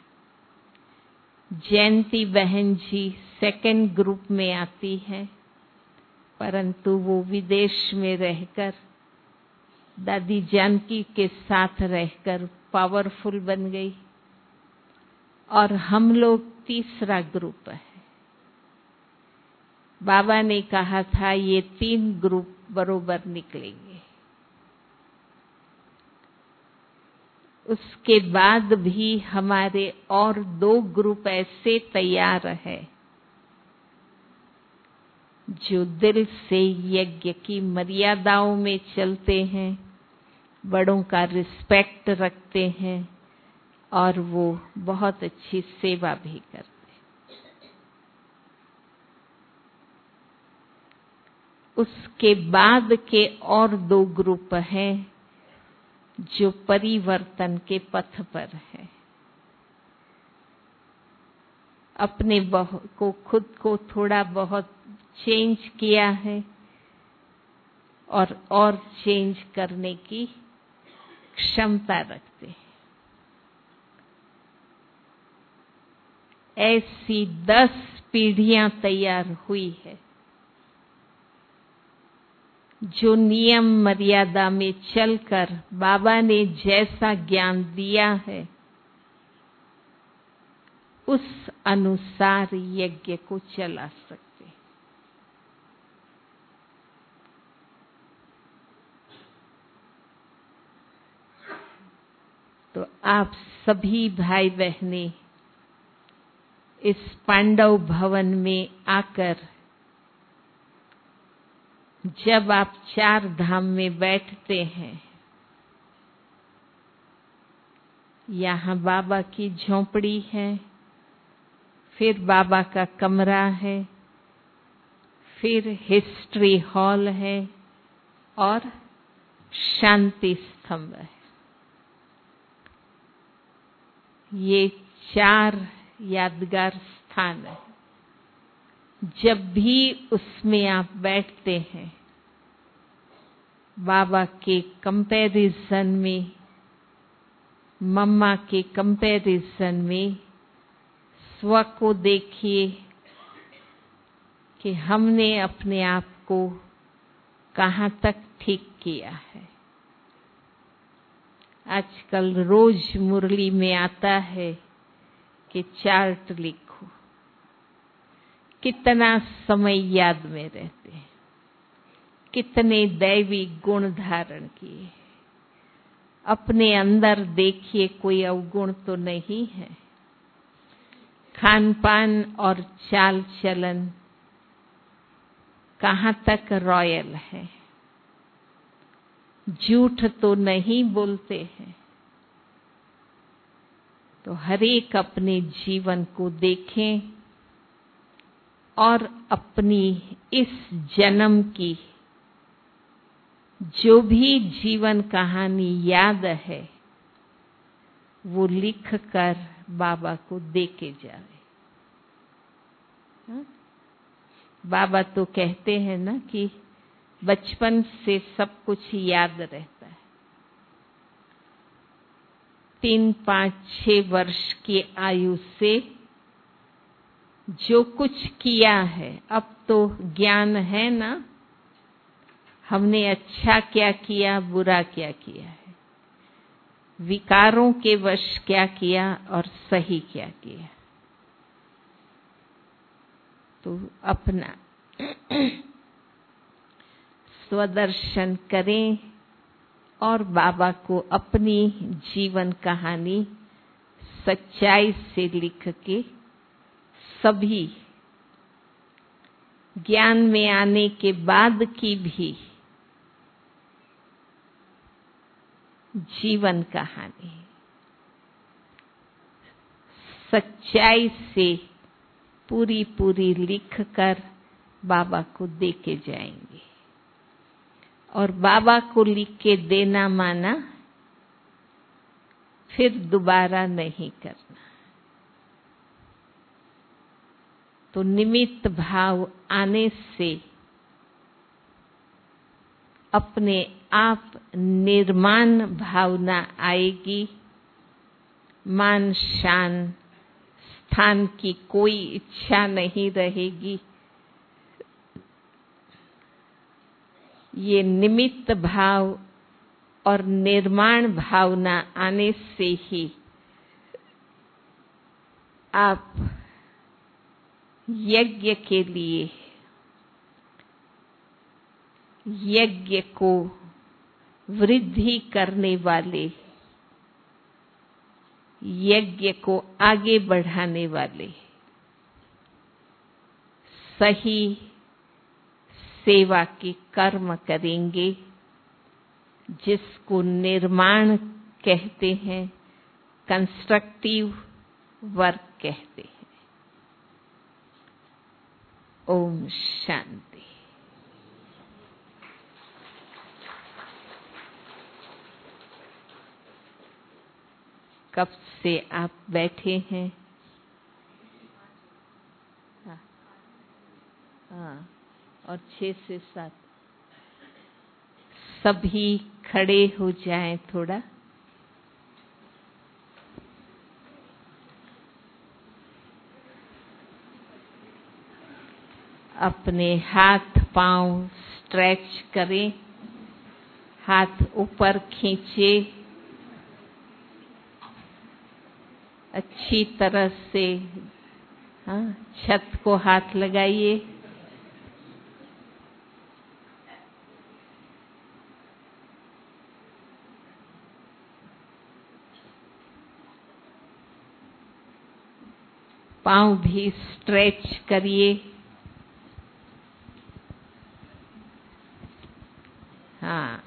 जयंती बहन जी सेकंड ग्रुप में आती हैं, परंतु वो विदेश में रहकर दादी जानकी के साथ रहकर पावरफुल बन गई। और हम लोग तीसरा ग्रुप है। बाबा ने कहा था ये तीन ग्रुप बरोबर निकलेंगे। उसके बाद भी हमारे और दो ग्रुप ऐसे तैयार हैं जो दिल से यज्ञ की मर्यादाओं में चलते हैं, बड़ों का रिस्पेक्ट रखते हैं और वो बहुत अच्छी सेवा भी करते हैं। उसके बाद के और दो ग्रुप हैं जो परिवर्तन के पथ पर है। अपने को खुद को थोड़ा बहुत चेंज किया है और और चेंज करने की क्षमता रखते हैं। ऐसी दस पीढ़ियां तैयार हुई है जो नियम मर्यादा में चलकर बाबा ने जैसा ज्ञान दिया है उस अनुसार यज्ञ को चला सकते हैं। तो आप सभी भाई बहनें इस पांडव भवन में आकर जब आप चार धाम में बैठते हैं, यहाँ बाबा की झोंपड़ी है, फिर बाबा का कमरा है, फिर हिस्ट्री हॉल है और शांति स्तंभ है। ये चार यादगार स्थान है। जब भी उसमें आप बैठते हैं, बाबा के कंपैरिजन में, मम्मा के कंपैरिजन में स्व को देखिए कि हमने अपने आप को कहाँ तक ठीक किया है। आजकल रोज मुरली में आता है कि चार्ट लिखो, कितना समय याद में रहते हैं, कितने दैवी गुण धारण किए। अपने अंदर देखिए कोई अवगुण तो नहीं है। खान पान और चाल चलन कहाँ तक रॉयल है। झूठ तो नहीं बोलते हैं। तो हर एक अपने जीवन को देखें और अपनी इस जन्म की जो भी जीवन कहानी याद है वो लिख कर बाबा को दे के जाए। बाबा तो कहते हैं ना कि बचपन से सब कुछ याद रहता है। तीन पाँच छह वर्ष की आयु से जो कुछ किया है, अब तो ज्ञान है ना, हमने अच्छा क्या किया, बुरा क्या किया है, विकारों के वश क्या किया और सही क्या किया। तो अपना स्वदर्शन करें और बाबा को अपनी जीवन कहानी सच्चाई से लिख के सभी ज्ञान में आने के बाद की भी जीवन कहानी सच्चाई से पूरी पूरी लिख कर बाबा को दे के जाएंगे। और बाबा को लिख के देना माना फिर दोबारा नहीं करना। तो निमित्त भाव आने से अपने आप निर्माण भावना आएगी। मान शान स्थान की कोई इच्छा नहीं रहेगी। ये निमित्त भाव और निर्माण भावना आने से ही आप यज्ञ के लिए, यज्ञ को वृद्धि करने वाले, यज्ञ को आगे बढ़ाने वाले सही सेवा के कर्म करेंगे, जिसको निर्माण कहते हैं, कंस्ट्रक्टिव वर्क कहते हैं। ओम शांति। कब से आप बैठे हैं? हाँ, हाँ, और छह से सात। सभी खड़े हो जाएं थोड़ा। अपने हाथ पांव स्ट्रेच करें, हाथ ऊपर खींचे, अच्छी तरह से हाँ, छत को हाथ लगाइए। पांव भी स्ट्रेच करिए। हाँ,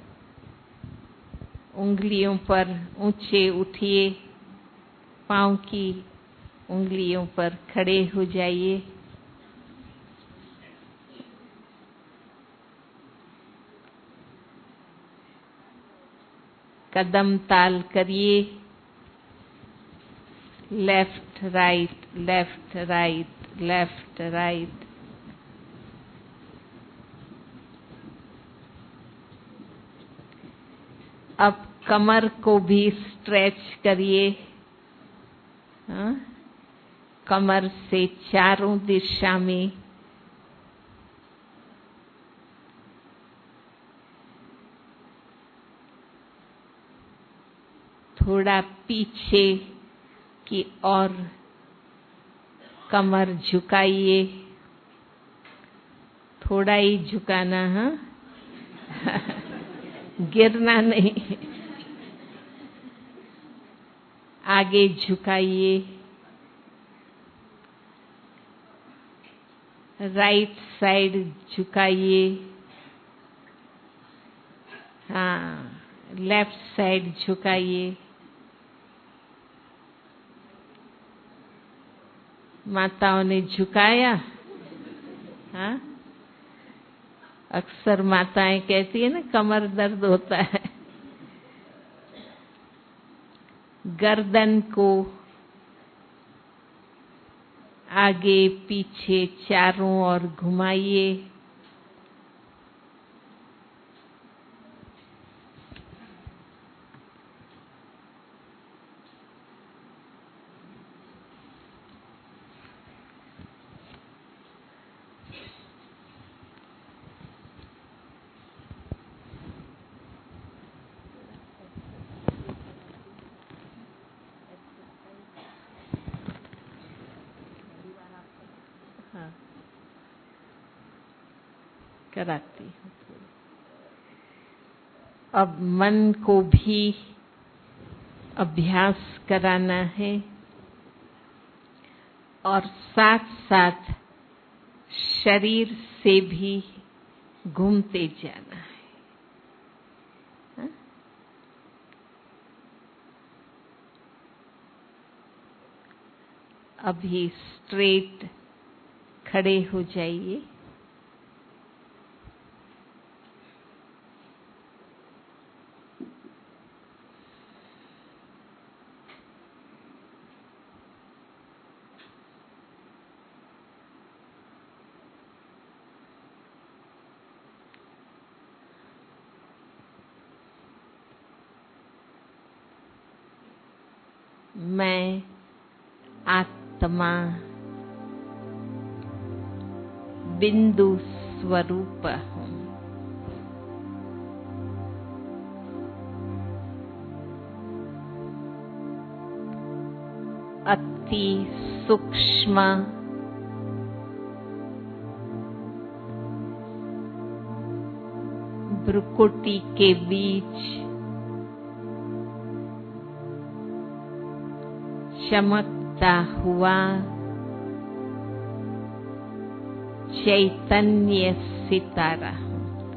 उंगलियों पर ऊंचे उठिए, पांव की उंगलियों पर खड़े हो जाइए। कदम ताल करिए, left right left right left right. अब कमर को भी स्ट्रेच करिए। हाँ? कमर से चारों दिशा में थोड़ा पीछे की ओर कमर झुकाइए। थोड़ा ही झुकाना, हाँ? गिरना नहीं। आगे झुकाइए। Right side झुकाइए। हाँ, लेफ्ट साइड झुकाइए। माताओं ने झुकाया। हाँ, अक्सर माताएं कहती है ना, कमर दर्द होता है। गर्दन को आगे पीछे चारों ओर घुमाइए। हाँ, कराती हूँ। अब मन को भी अभ्यास कराना है और साथ साथ शरीर से भी घूमते जाना है। हाँ? अभी स्ट्रेट खड़े हो जाइए। मैं आत्मा बिंदु स्वरूप हूँ। अति सूक्ष्म भ्रुकुटी के बीच चमकता हुआ चैतन्य सितारा हूँ।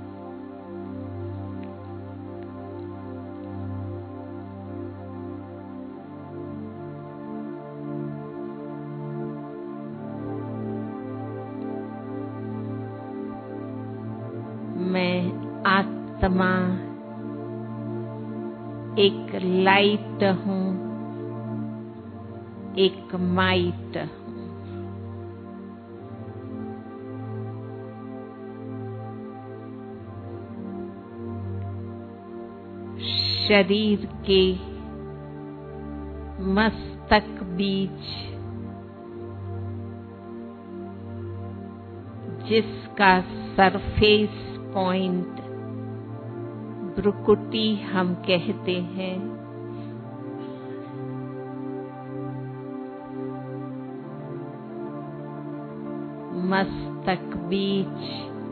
मैं आत्मा एक लाइट हूँ, एक माइट हूँ। शरीर के मस्तक बीच जिसका सरफेस पॉइंट भ्रुकुटी हम कहते हैं, मस्तक बीच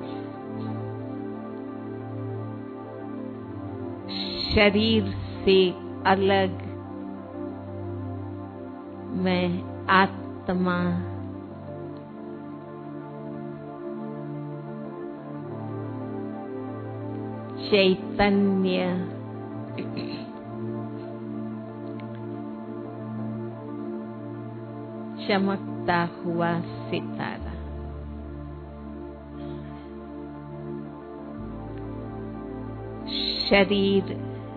शरीर से अलग मैं आत्मा चैतन्य चमकता हुआ सितारा, शरीर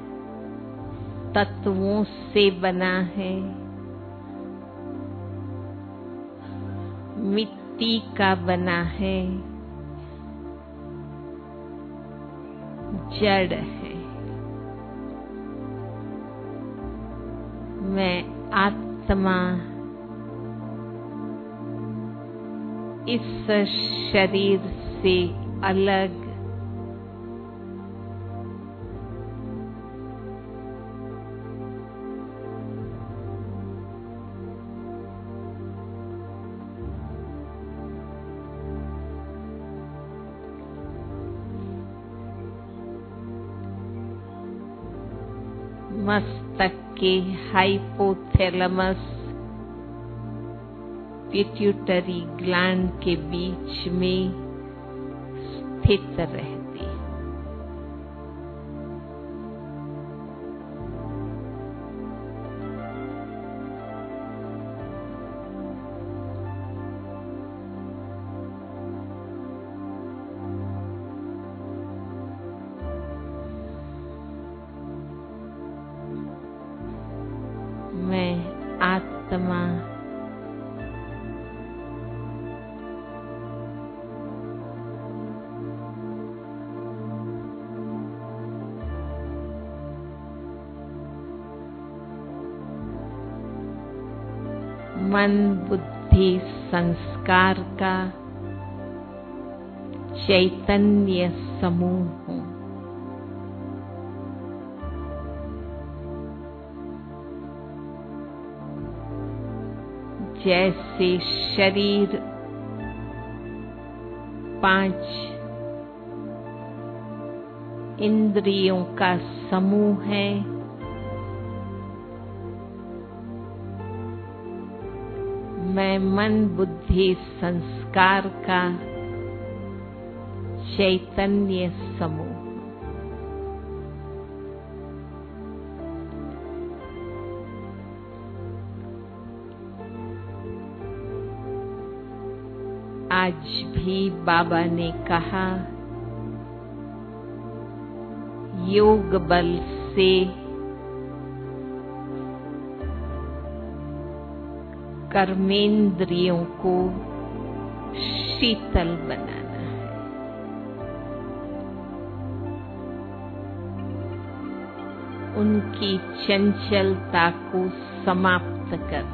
तत्वों से बना है, मिट्टी का बना है, जड़ है। मैं आत्मा इस शरीर से अलग मस्तक के हाइपोथैलेमस पिट्यूटरी ग्लैंड के बीच में स्थित रहती। मैं आत्मा मन बुद्धि संस्कार का चैतन्य समूह हूँ। जैसे शरीर पांच इंद्रियों का समूह है, मैं मन बुद्धि संस्कार का चैतन्य समूह। आज भी बाबा ने कहा, योग बल से कर्मेंद्रियों को शीतल बनाना है। उनकी चंचलता को समाप्त करना।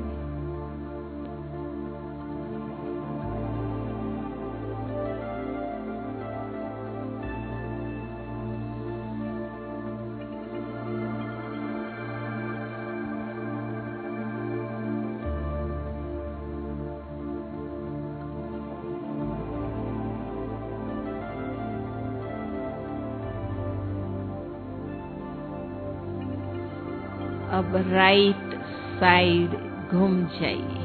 अब राइट साइड घूम जाइए।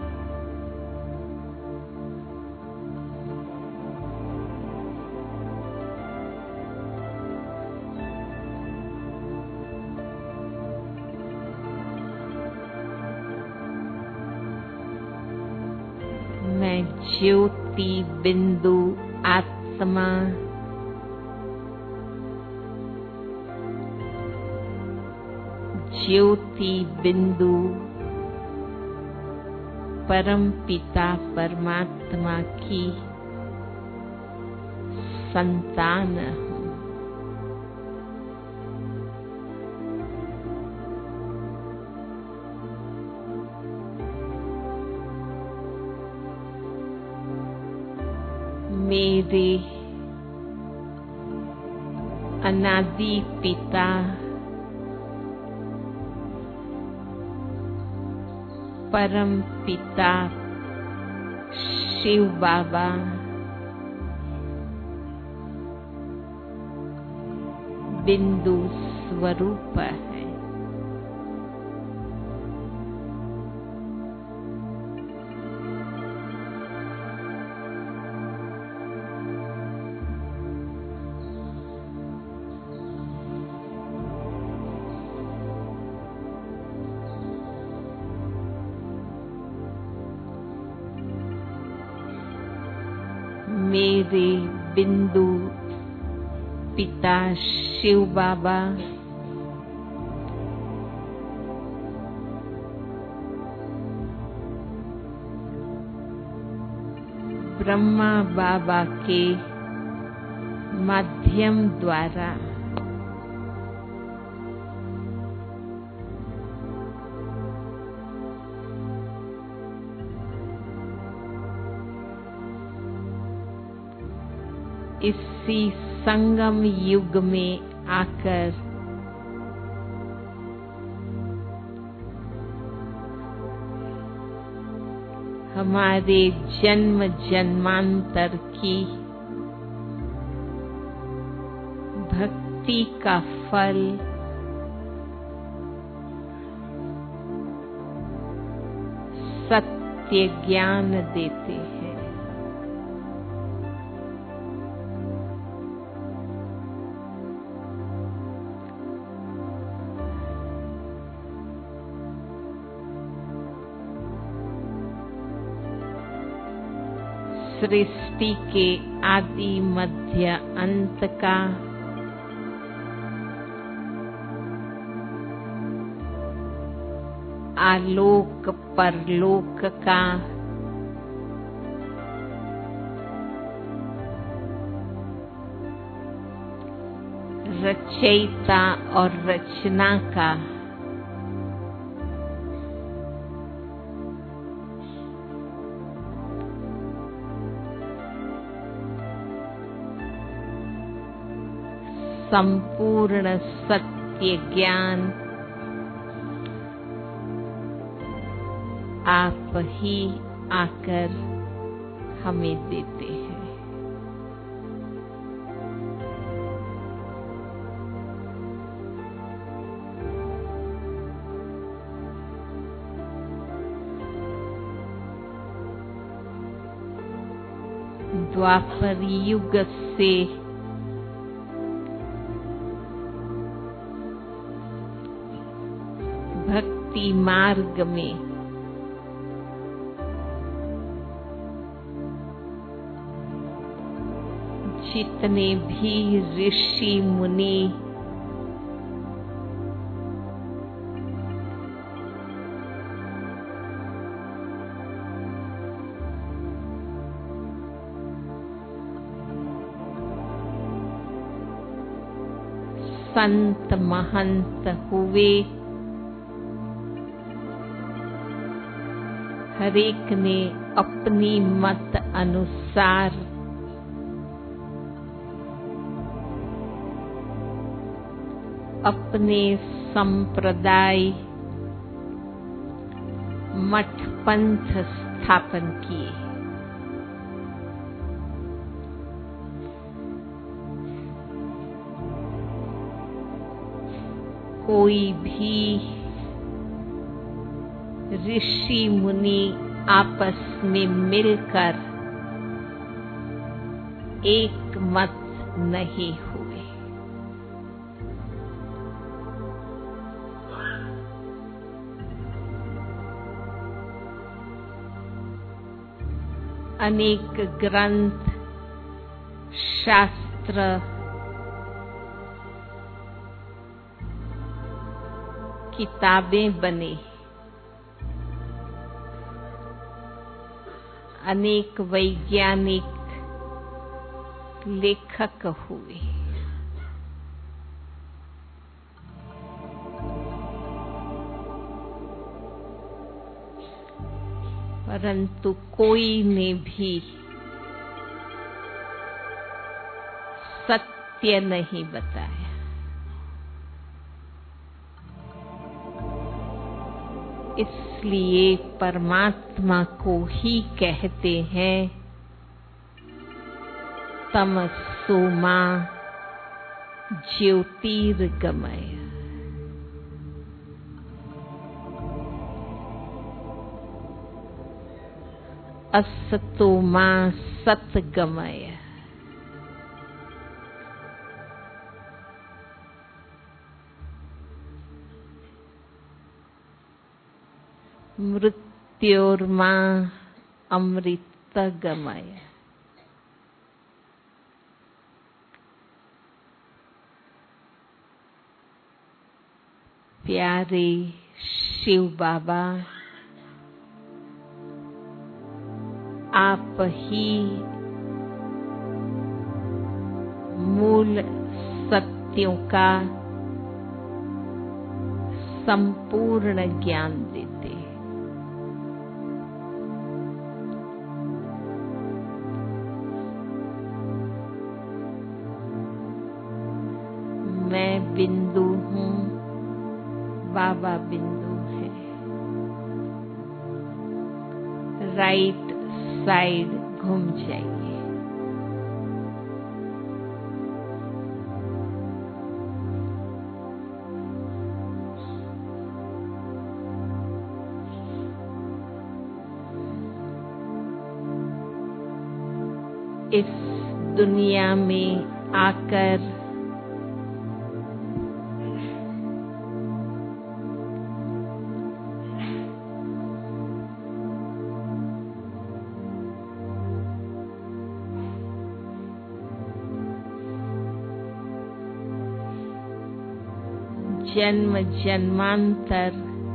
मैं ज्योति बिंदु आत्मा ज्योति बिंदु परम पिता परमात्मा की संतान हूँ। मेरे अनादि पिता परम पिता शिव बाबा बिंदु स्वरूप है। मेरे बिंदु पिता शिव बाबा ब्रह्मा बाबा के माध्यम द्वारा इसी संगम युग में आकर हमारे जन्म जन्मांतर की भक्ति का फल सत्य ज्ञान देते हैं। सृष्टि के आदि मध्य अंत का आलोक परलोक का रचयिता और रचना का संपूर्ण सत्य ज्ञान आप ही आकर हमें देते हैं। द्वापर युग से भक्ति मार्ग में जितने भी ऋषि मुनि संत महंत हुए, हरेक ने अपनी मत अनुसार अपने संप्रदाय मठ पंथ स्थापन किए। कोई भी ऋषि मुनि आपस में मिलकर एक मत नहीं हुए। अनेक ग्रंथ शास्त्र किताबें बने, अनेक वैज्ञानिक लेखक हुए, परंतु कोई ने भी सत्य नहीं बताया। इसलिए परमात्मा को ही कहते हैं तमसो मा ज्योतिर्गमय। असतो मा सतगमय। मृत्योर्मा अमृतगमय। प्यारे शिव बाबा, आप ही मूल सत्यों का संपूर्ण ज्ञान देते हैं। मैं बिंदु हूँ, बाबा बिंदु है। राइट साइड घूम जाइए। इस दुनिया में आकर जन्म जन्मांतर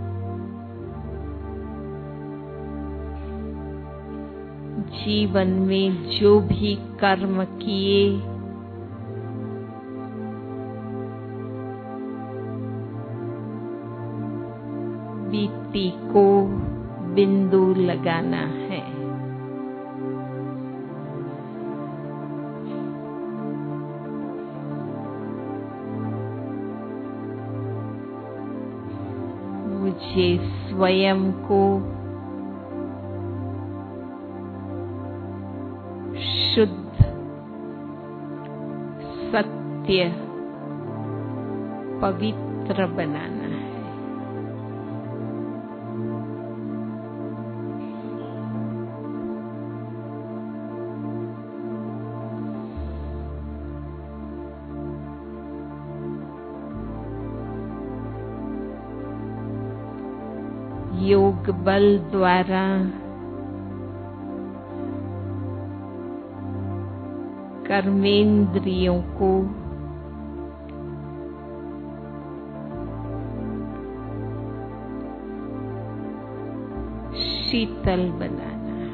जीवन में जो भी कर्म किए बीती को बिंदु लगाना है। मुझे स्वयं को शुद्ध, सत्य, पवित्र बनाना है। योग बल द्वारा कर्मेंद्रियों को शीतल बनाना है।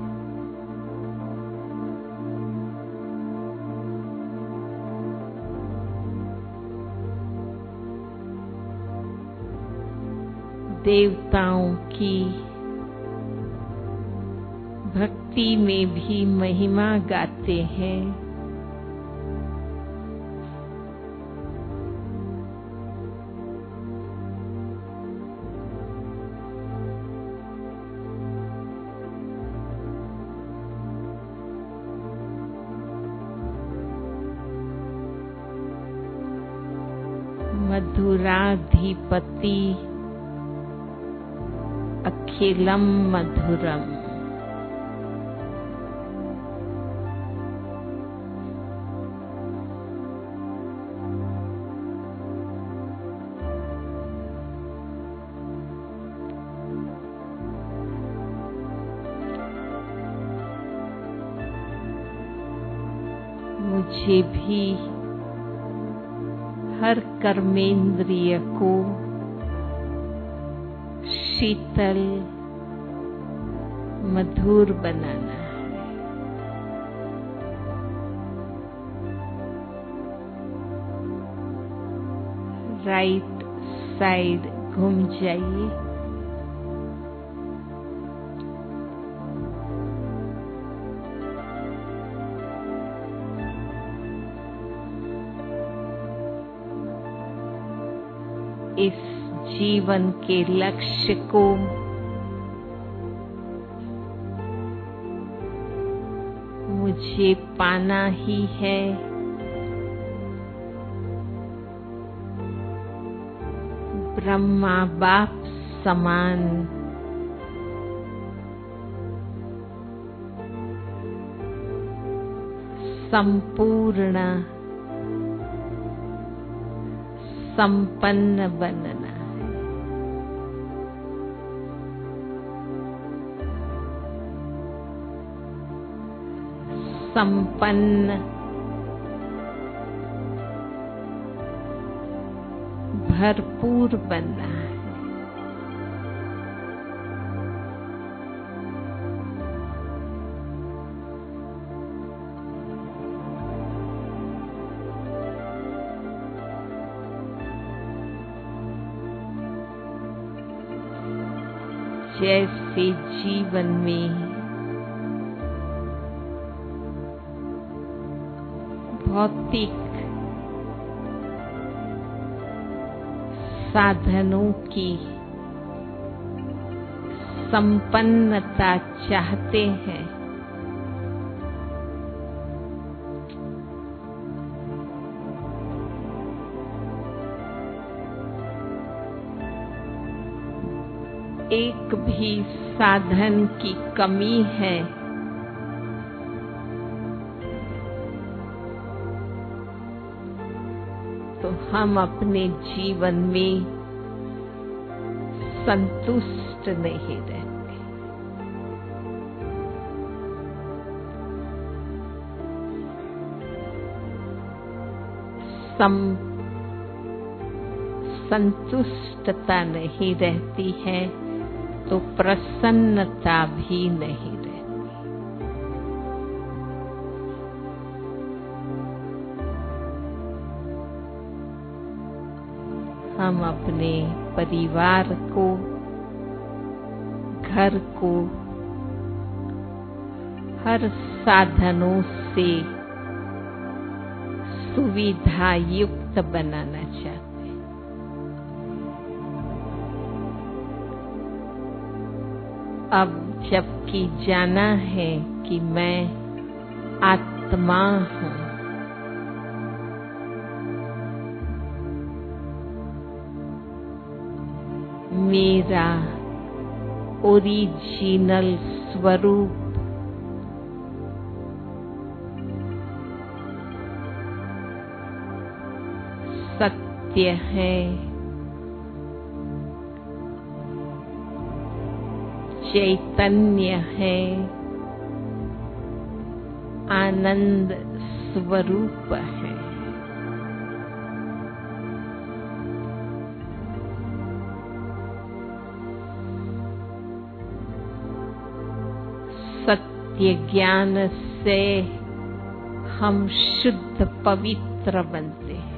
देवताओं की भक्ति में भी महिमा गाते हैं। मधुराधिपति अखिलम मधुरम। मुझे भी हर कर्मेंद्रिय को शीतल मधुर बनाना है। राइट साइड घूम जाइए। इस जीवन के लक्ष्य को मुझे पाना ही है। ब्रह्मा बाप समान संपूर्ण संपन्न बनना है। संपन्न भरपूर बनना है। जैसे जीवन में भौतिक साधनों की संपन्नता चाहते हैं, एक भी साधन की कमी है तो हम अपने जीवन में संतुष्ट नहीं रहते। सम संतुष्टता नहीं रहती है तो प्रसन्नता भी नहीं रहती। हम अपने परिवार को, घर को हर साधनों से सुविधा युक्त बनाना चाहते हैं। अब जबकि जाना है कि मैं आत्मा हूँ, मेरा ओरिजिनल स्वरूप सत्य है, चैतन्य है, आनंद स्वरूप है। सत्य ज्ञान से हम शुद्ध पवित्र बनते हैं।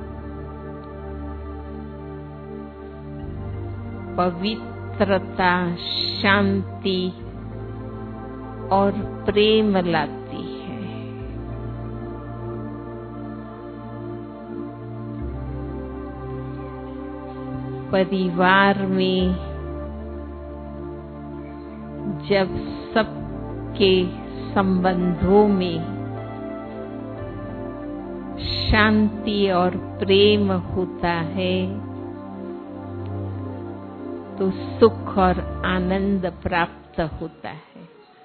पवित्रता शांति और प्रेम लाती है। परिवार में जब सबके संबंधों में शांति और प्रेम होता है तो सुख और आनंद प्राप्त होता है।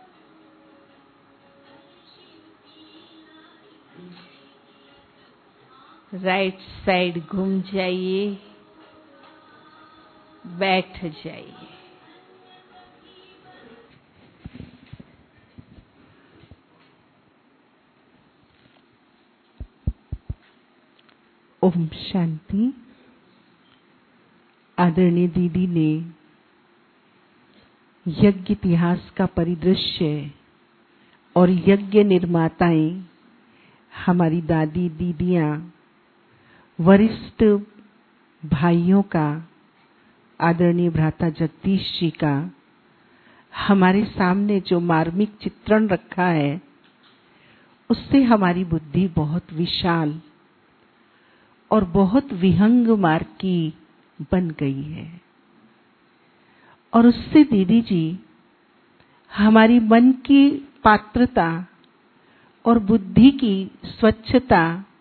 राइट साइड घूम जाइए, बैठ जाइए। ओम शांति। आदरणीय दीदी ने यज्ञ इतिहास का परिदृश्य और यज्ञ निर्माताएं, हमारी दादी दीदियां, वरिष्ठ भाइयों का, आदरणीय भ्राता जगदीश जी का हमारे सामने जो मार्मिक चित्रण रखा है, उससे हमारी बुद्धि बहुत विशाल और बहुत विहंग मार्ग की बन गई है। और उससे दीदी जी हमारी मन की पात्रता और बुद्धि की स्वच्छता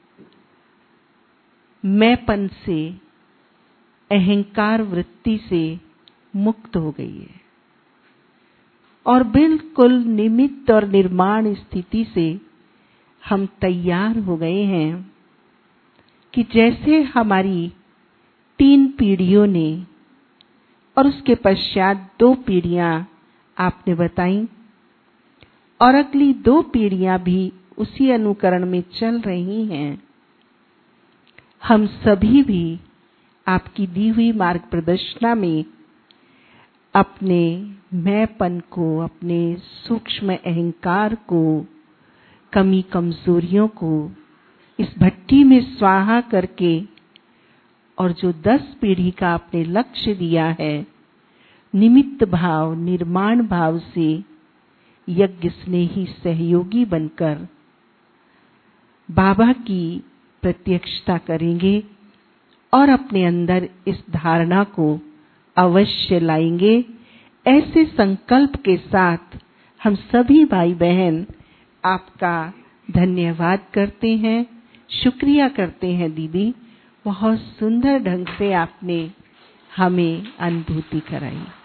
मैंपन से, अहंकार वृत्ति से मुक्त हो गई है और बिल्कुल निमित्त और निर्माण स्थिति से हम तैयार हो गए हैं कि जैसे हमारी तीन पीढ़ियों ने और उसके पश्चात दो पीढ़ियां आपने बताई और अगली दो पीढ़ियां भी उसी अनुकरण में चल रही हैं, हम सभी भी आपकी दी हुई मार्ग प्रदर्शना में अपने मैंपन को, अपने सूक्ष्म अहंकार को, कमी कमजोरियों को इस भट्टी में स्वाहा करके और जो दस पीढ़ी का आपने लक्ष्य दिया है, निमित्त भाव, निर्माण भाव से यज्ञ स्नेही सहयोगी बनकर बाबा की प्रत्यक्षता करेंगे और अपने अंदर इस धारणा को अवश्य लाएंगे। ऐसे संकल्प के साथ हम सभी भाई बहन आपका धन्यवाद करते हैं, शुक्रिया करते हैं दीदी। बहुत सुंदर ढंग से आपने हमें अनुभूति कराई।